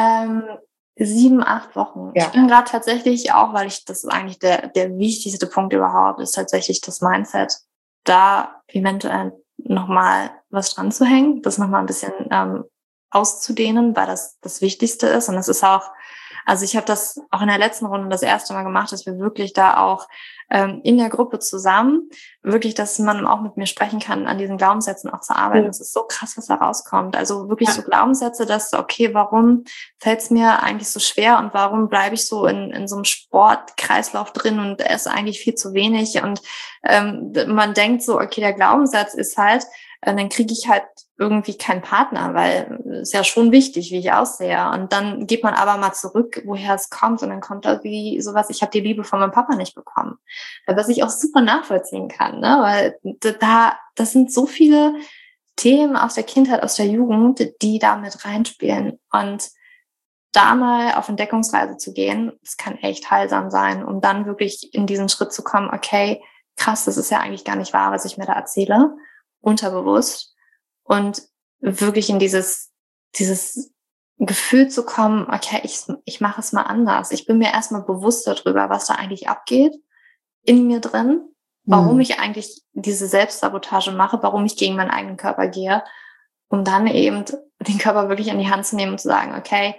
7, 8 Wochen. Ja. Ich bin gerade tatsächlich auch, weil das ist eigentlich der wichtigste Punkt überhaupt, ist tatsächlich das Mindset. Da eventuell nochmal was dran zu hängen, das nochmal ein bisschen auszudehnen, weil das Wichtigste ist. Und es ist auch, also ich habe das auch in der letzten Runde das erste Mal gemacht, dass wir wirklich da auch in der Gruppe zusammen, wirklich, dass man auch mit mir sprechen kann, an diesen Glaubenssätzen auch zu arbeiten. Es ist so krass, was da rauskommt. Also wirklich so Glaubenssätze, dass, okay, warum fällt es mir eigentlich so schwer und warum bleibe ich so in so einem Sportkreislauf drin und esse eigentlich viel zu wenig und man denkt so, okay, der Glaubenssatz ist halt, dann kriege ich halt irgendwie keinen Partner, weil ist ja schon wichtig, wie ich aussehe. Und dann geht man aber mal zurück, woher es kommt. Und dann kommt da wie sowas, ich habe die Liebe von meinem Papa nicht bekommen. Was ich auch super nachvollziehen kann, ne? Weil das sind so viele Themen aus der Kindheit, aus der Jugend, die da mit reinspielen. Und da mal auf Entdeckungsreise zu gehen, das kann echt heilsam sein, um dann wirklich in diesen Schritt zu kommen, okay, krass, das ist ja eigentlich gar nicht wahr, was ich mir da erzähle, unterbewusst. Und wirklich in dieses Gefühl zu kommen, okay, ich mache es mal anders. Ich bin mir erstmal bewusst darüber, was da eigentlich abgeht in mir drin, warum ich eigentlich diese Selbstsabotage mache, warum ich gegen meinen eigenen Körper gehe, um dann eben den Körper wirklich in die Hand zu nehmen und zu sagen, okay,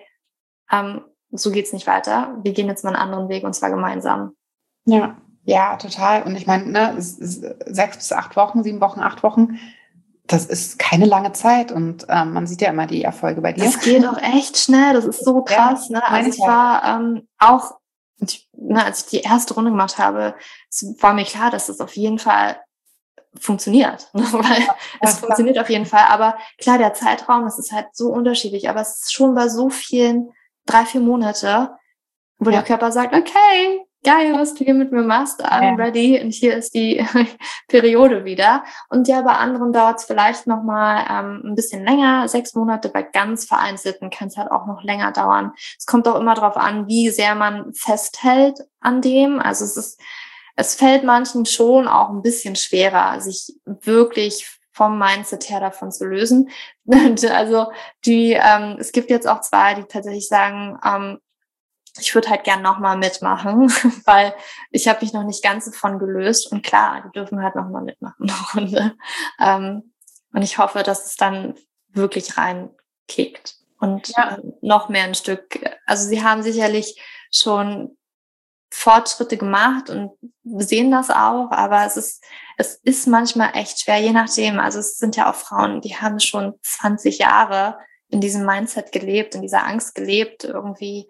so geht's nicht weiter. Wir gehen jetzt mal einen anderen Weg und zwar gemeinsam. Ja, ja, total. Und ich meine, ne, 6 bis 8 Wochen, 7 Wochen, 8 Wochen, das ist keine lange Zeit. Und man sieht ja immer die Erfolge bei dir. Das geht auch echt schnell. Das ist so krass. Ja, ne? Also es war auch, als ich die erste Runde gemacht habe, es war mir klar, dass es auf jeden Fall funktioniert. Ne? Weil es funktioniert auf jeden Fall. Aber klar, der Zeitraum, das ist halt so unterschiedlich. Aber es ist schon bei so vielen 3-4 Monate, wo der Körper sagt, okay, geil, was du hier mit mir machst, I'm ready und hier ist die Periode wieder. Und ja, bei anderen dauert es vielleicht nochmal ein bisschen länger, 6 Monate, bei ganz vereinzelten kann es halt auch noch länger dauern. Es kommt auch immer darauf an, wie sehr man festhält an dem. Also es fällt manchen schon auch ein bisschen schwerer, sich wirklich vom Mindset her davon zu lösen. Also es gibt jetzt auch 2, die tatsächlich sagen, ich würde halt gern nochmal mitmachen, weil ich habe mich noch nicht ganz davon gelöst. Und klar, die dürfen halt nochmal mitmachen, eine Runde. Und ich hoffe, dass es dann wirklich reinkickt und noch mehr ein Stück. Also sie haben sicherlich schon Fortschritte gemacht und sehen das auch, aber es ist manchmal echt schwer, je nachdem. Also es sind ja auch Frauen, die haben schon 20 Jahre in diesem Mindset gelebt, in dieser Angst gelebt, irgendwie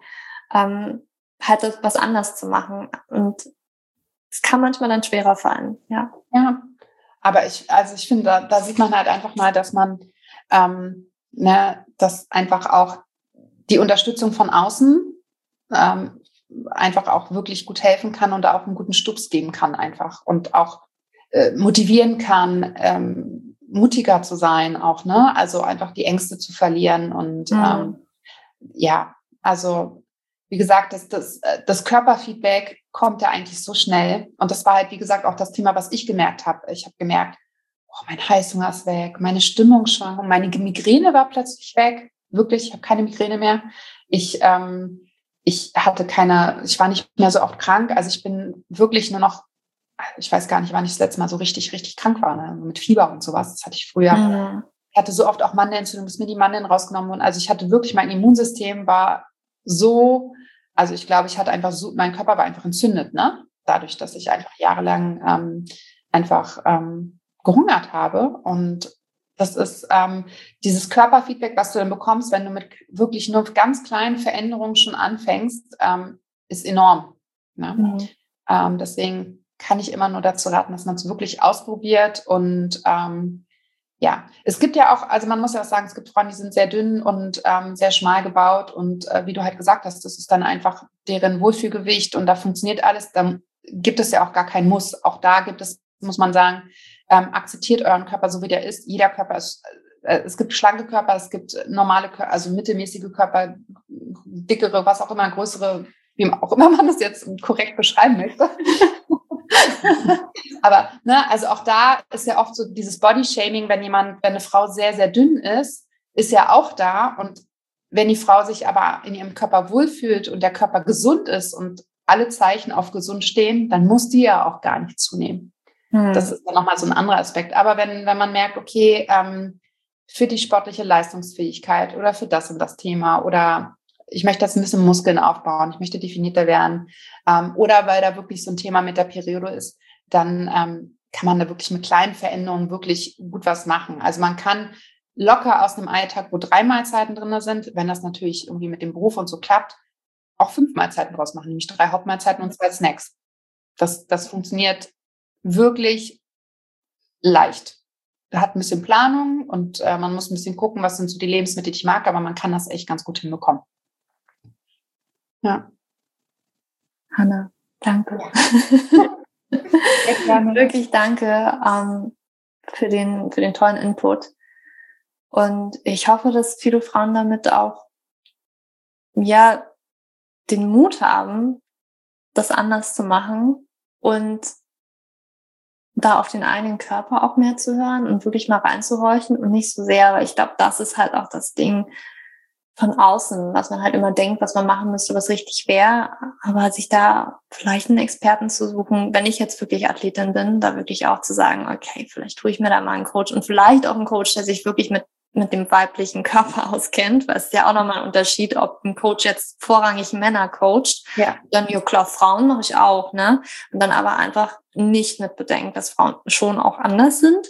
halt was anders zu machen. Und es kann manchmal dann schwerer fallen, ja. Ja, aber ich finde, da sieht man halt einfach mal, dass man, dass einfach auch die Unterstützung von außen einfach auch wirklich gut helfen kann und da auch einen guten Stups geben kann einfach und auch motivieren kann, mutiger zu sein auch, ne? Also einfach die Ängste zu verlieren und also wie gesagt, das Körperfeedback kommt ja eigentlich so schnell. Und das war halt, wie gesagt, auch das Thema, was ich gemerkt habe. Ich habe gemerkt, mein Heißhunger ist weg, meine Stimmungsschwankung, meine Migräne war plötzlich weg. Wirklich, ich habe keine Migräne mehr. Ich war nicht mehr so oft krank. Also ich bin wirklich nur noch, ich weiß gar nicht, wann ich das letzte Mal so richtig, richtig krank war, ne? Mit Fieber und sowas. Das hatte ich früher. Ich hatte so oft auch Mandelentzündung, bis mir die Mandeln rausgenommen wurden. Also ich hatte wirklich, mein Immunsystem war so, also ich glaube, mein Körper war einfach entzündet, ne? Dadurch, dass ich einfach jahrelang gehungert habe. Und das ist dieses Körperfeedback, was du dann bekommst, wenn du mit wirklich nur ganz kleinen Veränderungen schon anfängst, ist enorm. Ne? Deswegen kann ich immer nur dazu raten, dass man es wirklich ausprobiert und es gibt ja auch, also man muss ja auch sagen, es gibt Frauen, die sind sehr dünn und sehr schmal gebaut und wie du halt gesagt hast, das ist dann einfach deren Wohlfühlgewicht und da funktioniert alles, dann gibt es ja auch gar kein Muss. Auch da gibt es, muss man sagen, akzeptiert euren Körper so, wie der ist. Jeder Körper ist, es gibt schlanke Körper, es gibt normale Körper, also mittelmäßige Körper, dickere, was auch immer, größere, wie auch immer man das jetzt korrekt beschreiben möchte. Aber, ne, also auch da ist ja oft so dieses Bodyshaming, wenn eine Frau sehr, sehr dünn ist ja auch da. Und wenn die Frau sich aber in ihrem Körper wohlfühlt und der Körper gesund ist und alle Zeichen auf gesund stehen, dann muss die ja auch gar nicht zunehmen. Das ist dann nochmal so ein anderer Aspekt. Aber wenn man merkt, okay, für die sportliche Leistungsfähigkeit oder für das und das Thema oder ich möchte jetzt ein bisschen Muskeln aufbauen, ich möchte definierter werden oder weil da wirklich so ein Thema mit der Periode ist, dann kann man da wirklich mit kleinen Veränderungen wirklich gut was machen. Also man kann locker aus einem Alltag, wo 3 Mahlzeiten drin sind, wenn das natürlich irgendwie mit dem Beruf und so klappt, auch 5 Mahlzeiten draus machen, nämlich 3 Hauptmahlzeiten und 2 Snacks. Das funktioniert wirklich leicht. hat ein bisschen Planung und man muss ein bisschen gucken, was sind so die Lebensmittel, die ich mag, aber man kann das echt ganz gut hinbekommen. Ja. Hanna, danke. Wirklich danke für den tollen Input. Und ich hoffe, dass viele Frauen damit auch den Mut haben, das anders zu machen und da auf den eigenen Körper auch mehr zu hören und wirklich mal reinzuhorchen und nicht so sehr, weil ich glaube, das ist halt auch das Ding von außen, was man halt immer denkt, was man machen müsste, was richtig wäre, aber sich da vielleicht einen Experten zu suchen, wenn ich jetzt wirklich Athletin bin, da wirklich auch zu sagen, okay, vielleicht tue ich mir da mal einen Coach und vielleicht auch einen Coach, der sich wirklich mit dem weiblichen Körper auskennt, weil es ist ja auch nochmal ein Unterschied, ob ein Coach jetzt vorrangig Männer coacht, dann klar, Frauen mache ich auch, ne? Und dann aber einfach nicht mit bedenkt, dass Frauen schon auch anders sind,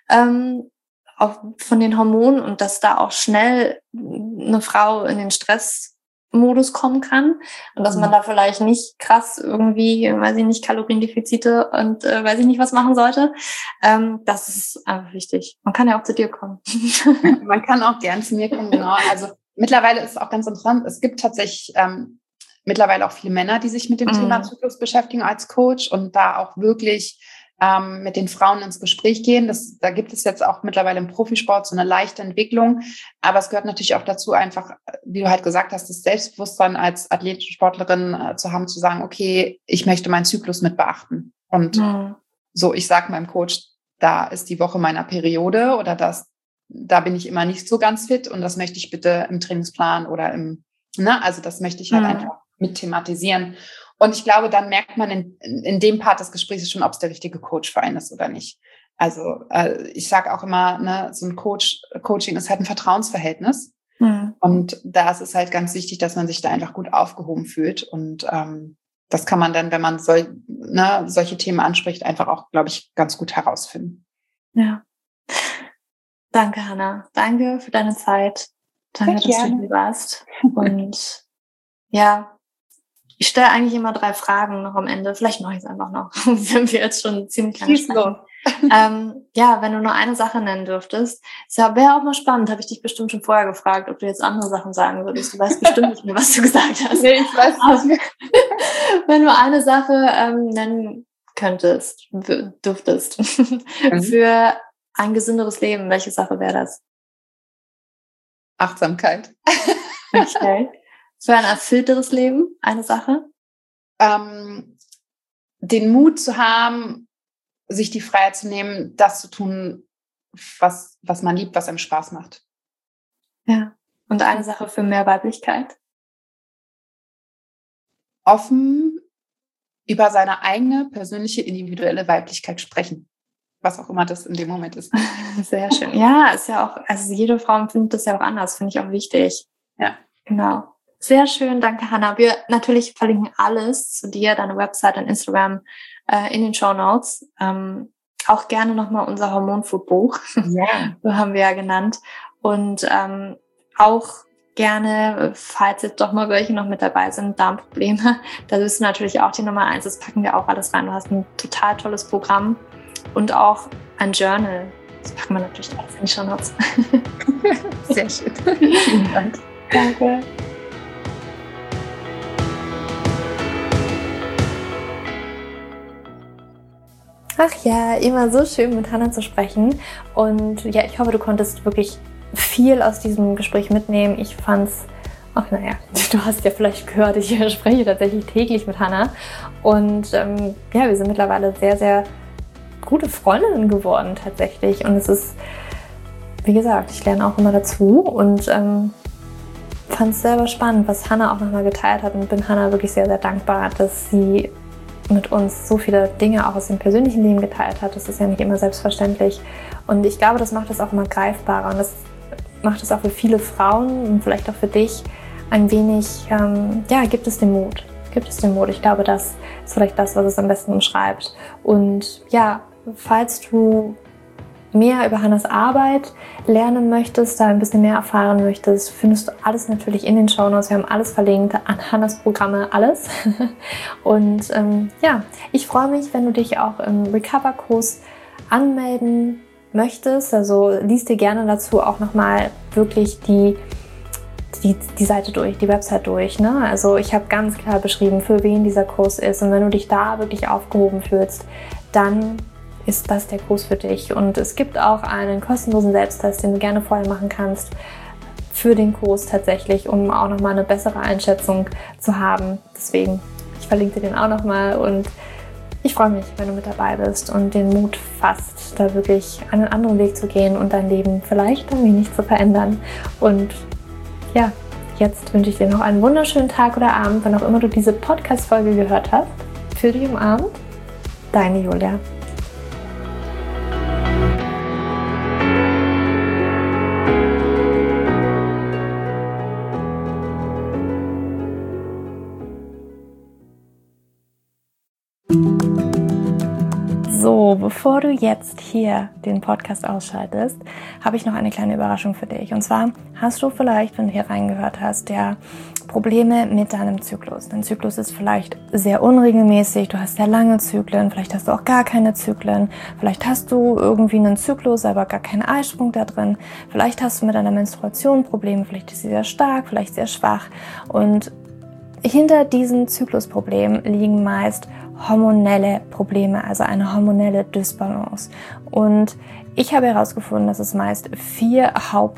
auch von den Hormonen und dass da auch schnell eine Frau in den Stressmodus kommen kann und dass man da vielleicht nicht krass irgendwie, weiß ich nicht, Kaloriendefizite und weiß ich nicht, was machen sollte. Das ist einfach wichtig. Man kann ja auch zu dir kommen. Man kann auch gern zu mir kommen, genau. Also mittlerweile ist es auch ganz interessant, es gibt tatsächlich mittlerweile auch viele Männer, die sich mit dem Thema Zyklus beschäftigen als Coach und da auch wirklich mit den Frauen ins Gespräch gehen. Da gibt es jetzt auch mittlerweile im Profisport so eine leichte Entwicklung. Aber es gehört natürlich auch dazu, einfach, wie du halt gesagt hast, das Selbstbewusstsein als Athletensportlerin zu haben, zu sagen, okay, ich möchte meinen Zyklus mit beachten. Und so, ich sage meinem Coach, da ist die Woche meiner Periode oder da bin ich immer nicht so ganz fit und das möchte ich bitte im Trainingsplan oder also das möchte ich halt einfach mit thematisieren. Und ich glaube, dann merkt man in dem Part des Gesprächs schon, ob es der richtige Coach für einen ist oder nicht. Also ich sage auch immer, so ein Coaching ist halt ein Vertrauensverhältnis. Und da ist es halt ganz wichtig, dass man sich da einfach gut aufgehoben fühlt. Und das kann man dann, wenn man solche Themen anspricht, einfach auch, glaube ich, ganz gut herausfinden. Ja. Danke, Hanna. Danke für deine Zeit. Danke, dass du hier warst. Und ich stelle eigentlich immer 3 Fragen noch am Ende. Vielleicht mache ich es einfach noch, wenn wir jetzt schon ziemlich lange sprechen. Wenn du nur eine Sache nennen dürftest, wäre auch mal spannend, habe ich dich bestimmt schon vorher gefragt, ob du jetzt andere Sachen sagen würdest. Du weißt bestimmt nicht mehr, was du gesagt hast. Nee, ich weiß nicht. Wenn du eine Sache nennen dürftest, für ein gesünderes Leben, welche Sache wäre das? Achtsamkeit. Okay. Für ein erfüllteres Leben, eine Sache? Den Mut zu haben, sich die Freiheit zu nehmen, das zu tun, was man liebt, was einem Spaß macht. Ja. Und eine Sache für mehr Weiblichkeit? Offen über seine eigene, persönliche, individuelle Weiblichkeit sprechen. Was auch immer das in dem Moment ist. Sehr schön. Ja, ist ja auch, also jede Frau empfindet das ja auch anders, finde ich auch wichtig. Ja. Genau. Sehr schön, danke Hanna. Wir natürlich verlinken alles zu dir, deine Website und Instagram in den Shownotes. Auch gerne nochmal unser Hormonfood-Buch. Ja. So haben wir ja genannt. Und auch gerne, falls jetzt doch mal welche noch mit dabei sind, Darmprobleme, da bist du natürlich auch die Nummer 1. Das packen wir auch alles rein. Du hast ein total tolles Programm und auch ein Journal. Das packen wir natürlich alles in die Shownotes. Sehr schön. Vielen Dank. Danke. Ach ja, immer so schön mit Hanna zu sprechen und ja, ich hoffe, du konntest wirklich viel aus diesem Gespräch mitnehmen. Ich fand's, du hast ja vielleicht gehört, ich spreche tatsächlich täglich mit Hanna und wir sind mittlerweile sehr, sehr gute Freundinnen geworden tatsächlich und es ist, wie gesagt, ich lerne auch immer dazu und fand es selber spannend, was Hanna auch nochmal geteilt hat und bin Hanna wirklich sehr, sehr dankbar, dass sie mit uns so viele Dinge auch aus dem persönlichen Leben geteilt hat. Das ist ja nicht immer selbstverständlich. Und ich glaube, das macht es auch immer greifbarer. Und das macht es auch für viele Frauen und vielleicht auch für dich ein wenig, gibt es den Mut. Gibt es den Mut. Ich glaube, das ist vielleicht das, was es am besten umschreibt. Und ja, falls du mehr über Hannas Arbeit lernen möchtest, da ein bisschen mehr erfahren möchtest, findest du alles natürlich in den Shownotes. Wir haben alles verlinkt, an Hannas Programme, alles. Und ich freue mich, wenn du dich auch im Recover-Kurs anmelden möchtest, also liest dir gerne dazu auch nochmal wirklich die Seite durch, die Website durch. Ne? Also ich habe ganz klar beschrieben, für wen dieser Kurs ist. Und wenn du dich da wirklich aufgehoben fühlst, dann ist das der Kurs für dich. Und es gibt auch einen kostenlosen Selbsttest, den du gerne vorher machen kannst, für den Kurs tatsächlich, um auch nochmal eine bessere Einschätzung zu haben. Deswegen, ich verlinke dir den auch nochmal und ich freue mich, wenn du mit dabei bist und den Mut fasst, da wirklich einen anderen Weg zu gehen und dein Leben vielleicht ein wenig zu verändern. Und ja, jetzt wünsche ich dir noch einen wunderschönen Tag oder Abend, wann auch immer du diese Podcast-Folge gehört hast. Fühl dich umarmt, deine Julia. So, bevor du jetzt hier den Podcast ausschaltest, habe ich noch eine kleine Überraschung für dich. Und zwar hast du vielleicht, wenn du hier reingehört hast, Probleme mit deinem Zyklus. Dein Zyklus ist vielleicht sehr unregelmäßig, du hast sehr lange Zyklen, vielleicht hast du auch gar keine Zyklen, vielleicht hast du irgendwie einen Zyklus, aber gar keinen Eisprung da drin, vielleicht hast du mit deiner Menstruation Probleme, vielleicht ist sie sehr stark, vielleicht sehr schwach. Und hinter diesen Zyklusproblemen liegen meist hormonelle Probleme, also eine hormonelle Dysbalance. Und ich habe herausgefunden, dass es meist 4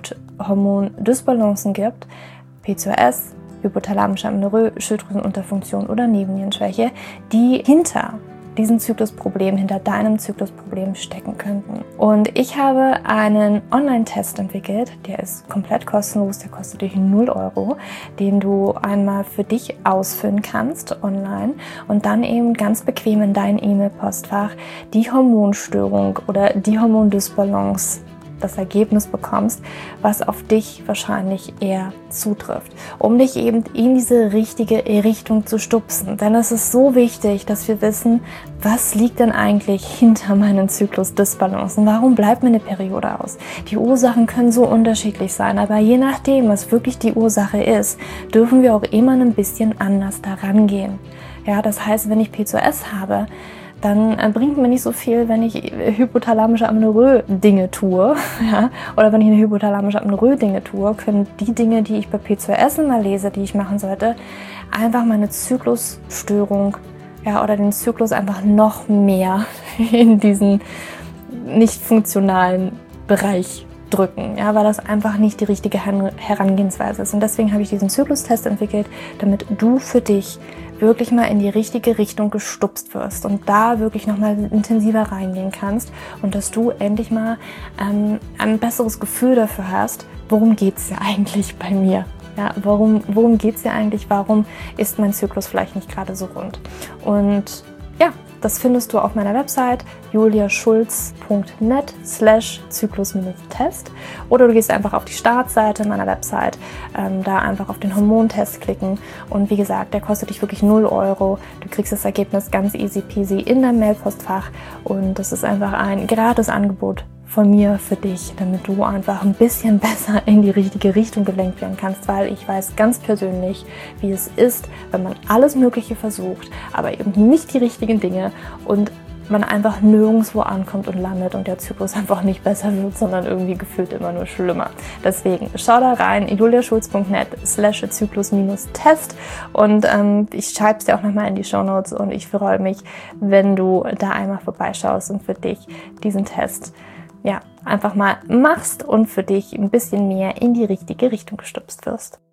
Haupthormon-Dysbalancen gibt: PCOS, hypothalamische Amenorrhoe, Schilddrüsenunterfunktion oder Nebennierenschwäche, die hinter diesen Zyklusproblem, hinter deinem Zyklusproblem stecken könnten. Und ich habe einen Online-Test entwickelt, der ist komplett kostenlos, der kostet dich 0 €, den du einmal für dich ausfüllen kannst online und dann eben ganz bequem in dein E-Mail-Postfach die Hormonstörung oder die Hormondysbalance, das Ergebnis bekommst, was auf dich wahrscheinlich eher zutrifft, um dich eben in diese richtige Richtung zu stupsen. Denn es ist so wichtig, dass wir wissen, was liegt denn eigentlich hinter meinen Zyklusdysbalancen? Warum bleibt mir eine Periode aus? Die Ursachen können so unterschiedlich sein, aber je nachdem, was wirklich die Ursache ist, dürfen wir auch immer ein bisschen anders daran gehen. Ja, das heißt, wenn ich PCOS habe, dann bringt mir nicht so viel, wenn ich hypothalamische Amenorrhoe Dinge tue, ja, oder wenn ich eine hypothalamische Amenorrhoe Dinge tue, können die Dinge, die ich bei PCOS immer lese, die ich machen sollte, einfach meine Zyklusstörung, ja, oder den Zyklus einfach noch mehr in diesen nicht funktionalen Bereich drücken, ja, weil das einfach nicht die richtige Herangehensweise ist. Und deswegen habe ich diesen Zyklustest entwickelt, damit du für dich wirklich mal in die richtige Richtung gestupst wirst und da wirklich nochmal intensiver reingehen kannst und dass du endlich mal ein besseres Gefühl dafür hast, worum geht's ja eigentlich bei mir? Ja, worum geht's ja eigentlich? Warum ist mein Zyklus vielleicht nicht gerade so rund? Und ja, das findest du auf meiner Website juliaschulz.net/Zyklus-Test oder du gehst einfach auf die Startseite meiner Website, da einfach auf den Hormontest klicken und wie gesagt, der kostet dich wirklich 0 €. Du kriegst das Ergebnis ganz easy peasy in deinem Mailpostfach und das ist einfach ein gratis Angebot von mir für dich, damit du einfach ein bisschen besser in die richtige Richtung gelenkt werden kannst, weil ich weiß ganz persönlich, wie es ist, wenn man alles Mögliche versucht, aber eben nicht die richtigen Dinge und man einfach nirgendwo ankommt und landet und der Zyklus einfach nicht besser wird, sondern irgendwie gefühlt immer nur schlimmer. Deswegen schau da rein, juliaschulz.net/Zyklus-Test und ich schreibe es dir auch nochmal in die Shownotes und ich freue mich, wenn du da einmal vorbeischaust und für dich diesen Test einfach mal machst und für dich ein bisschen mehr in die richtige Richtung gestupst wirst.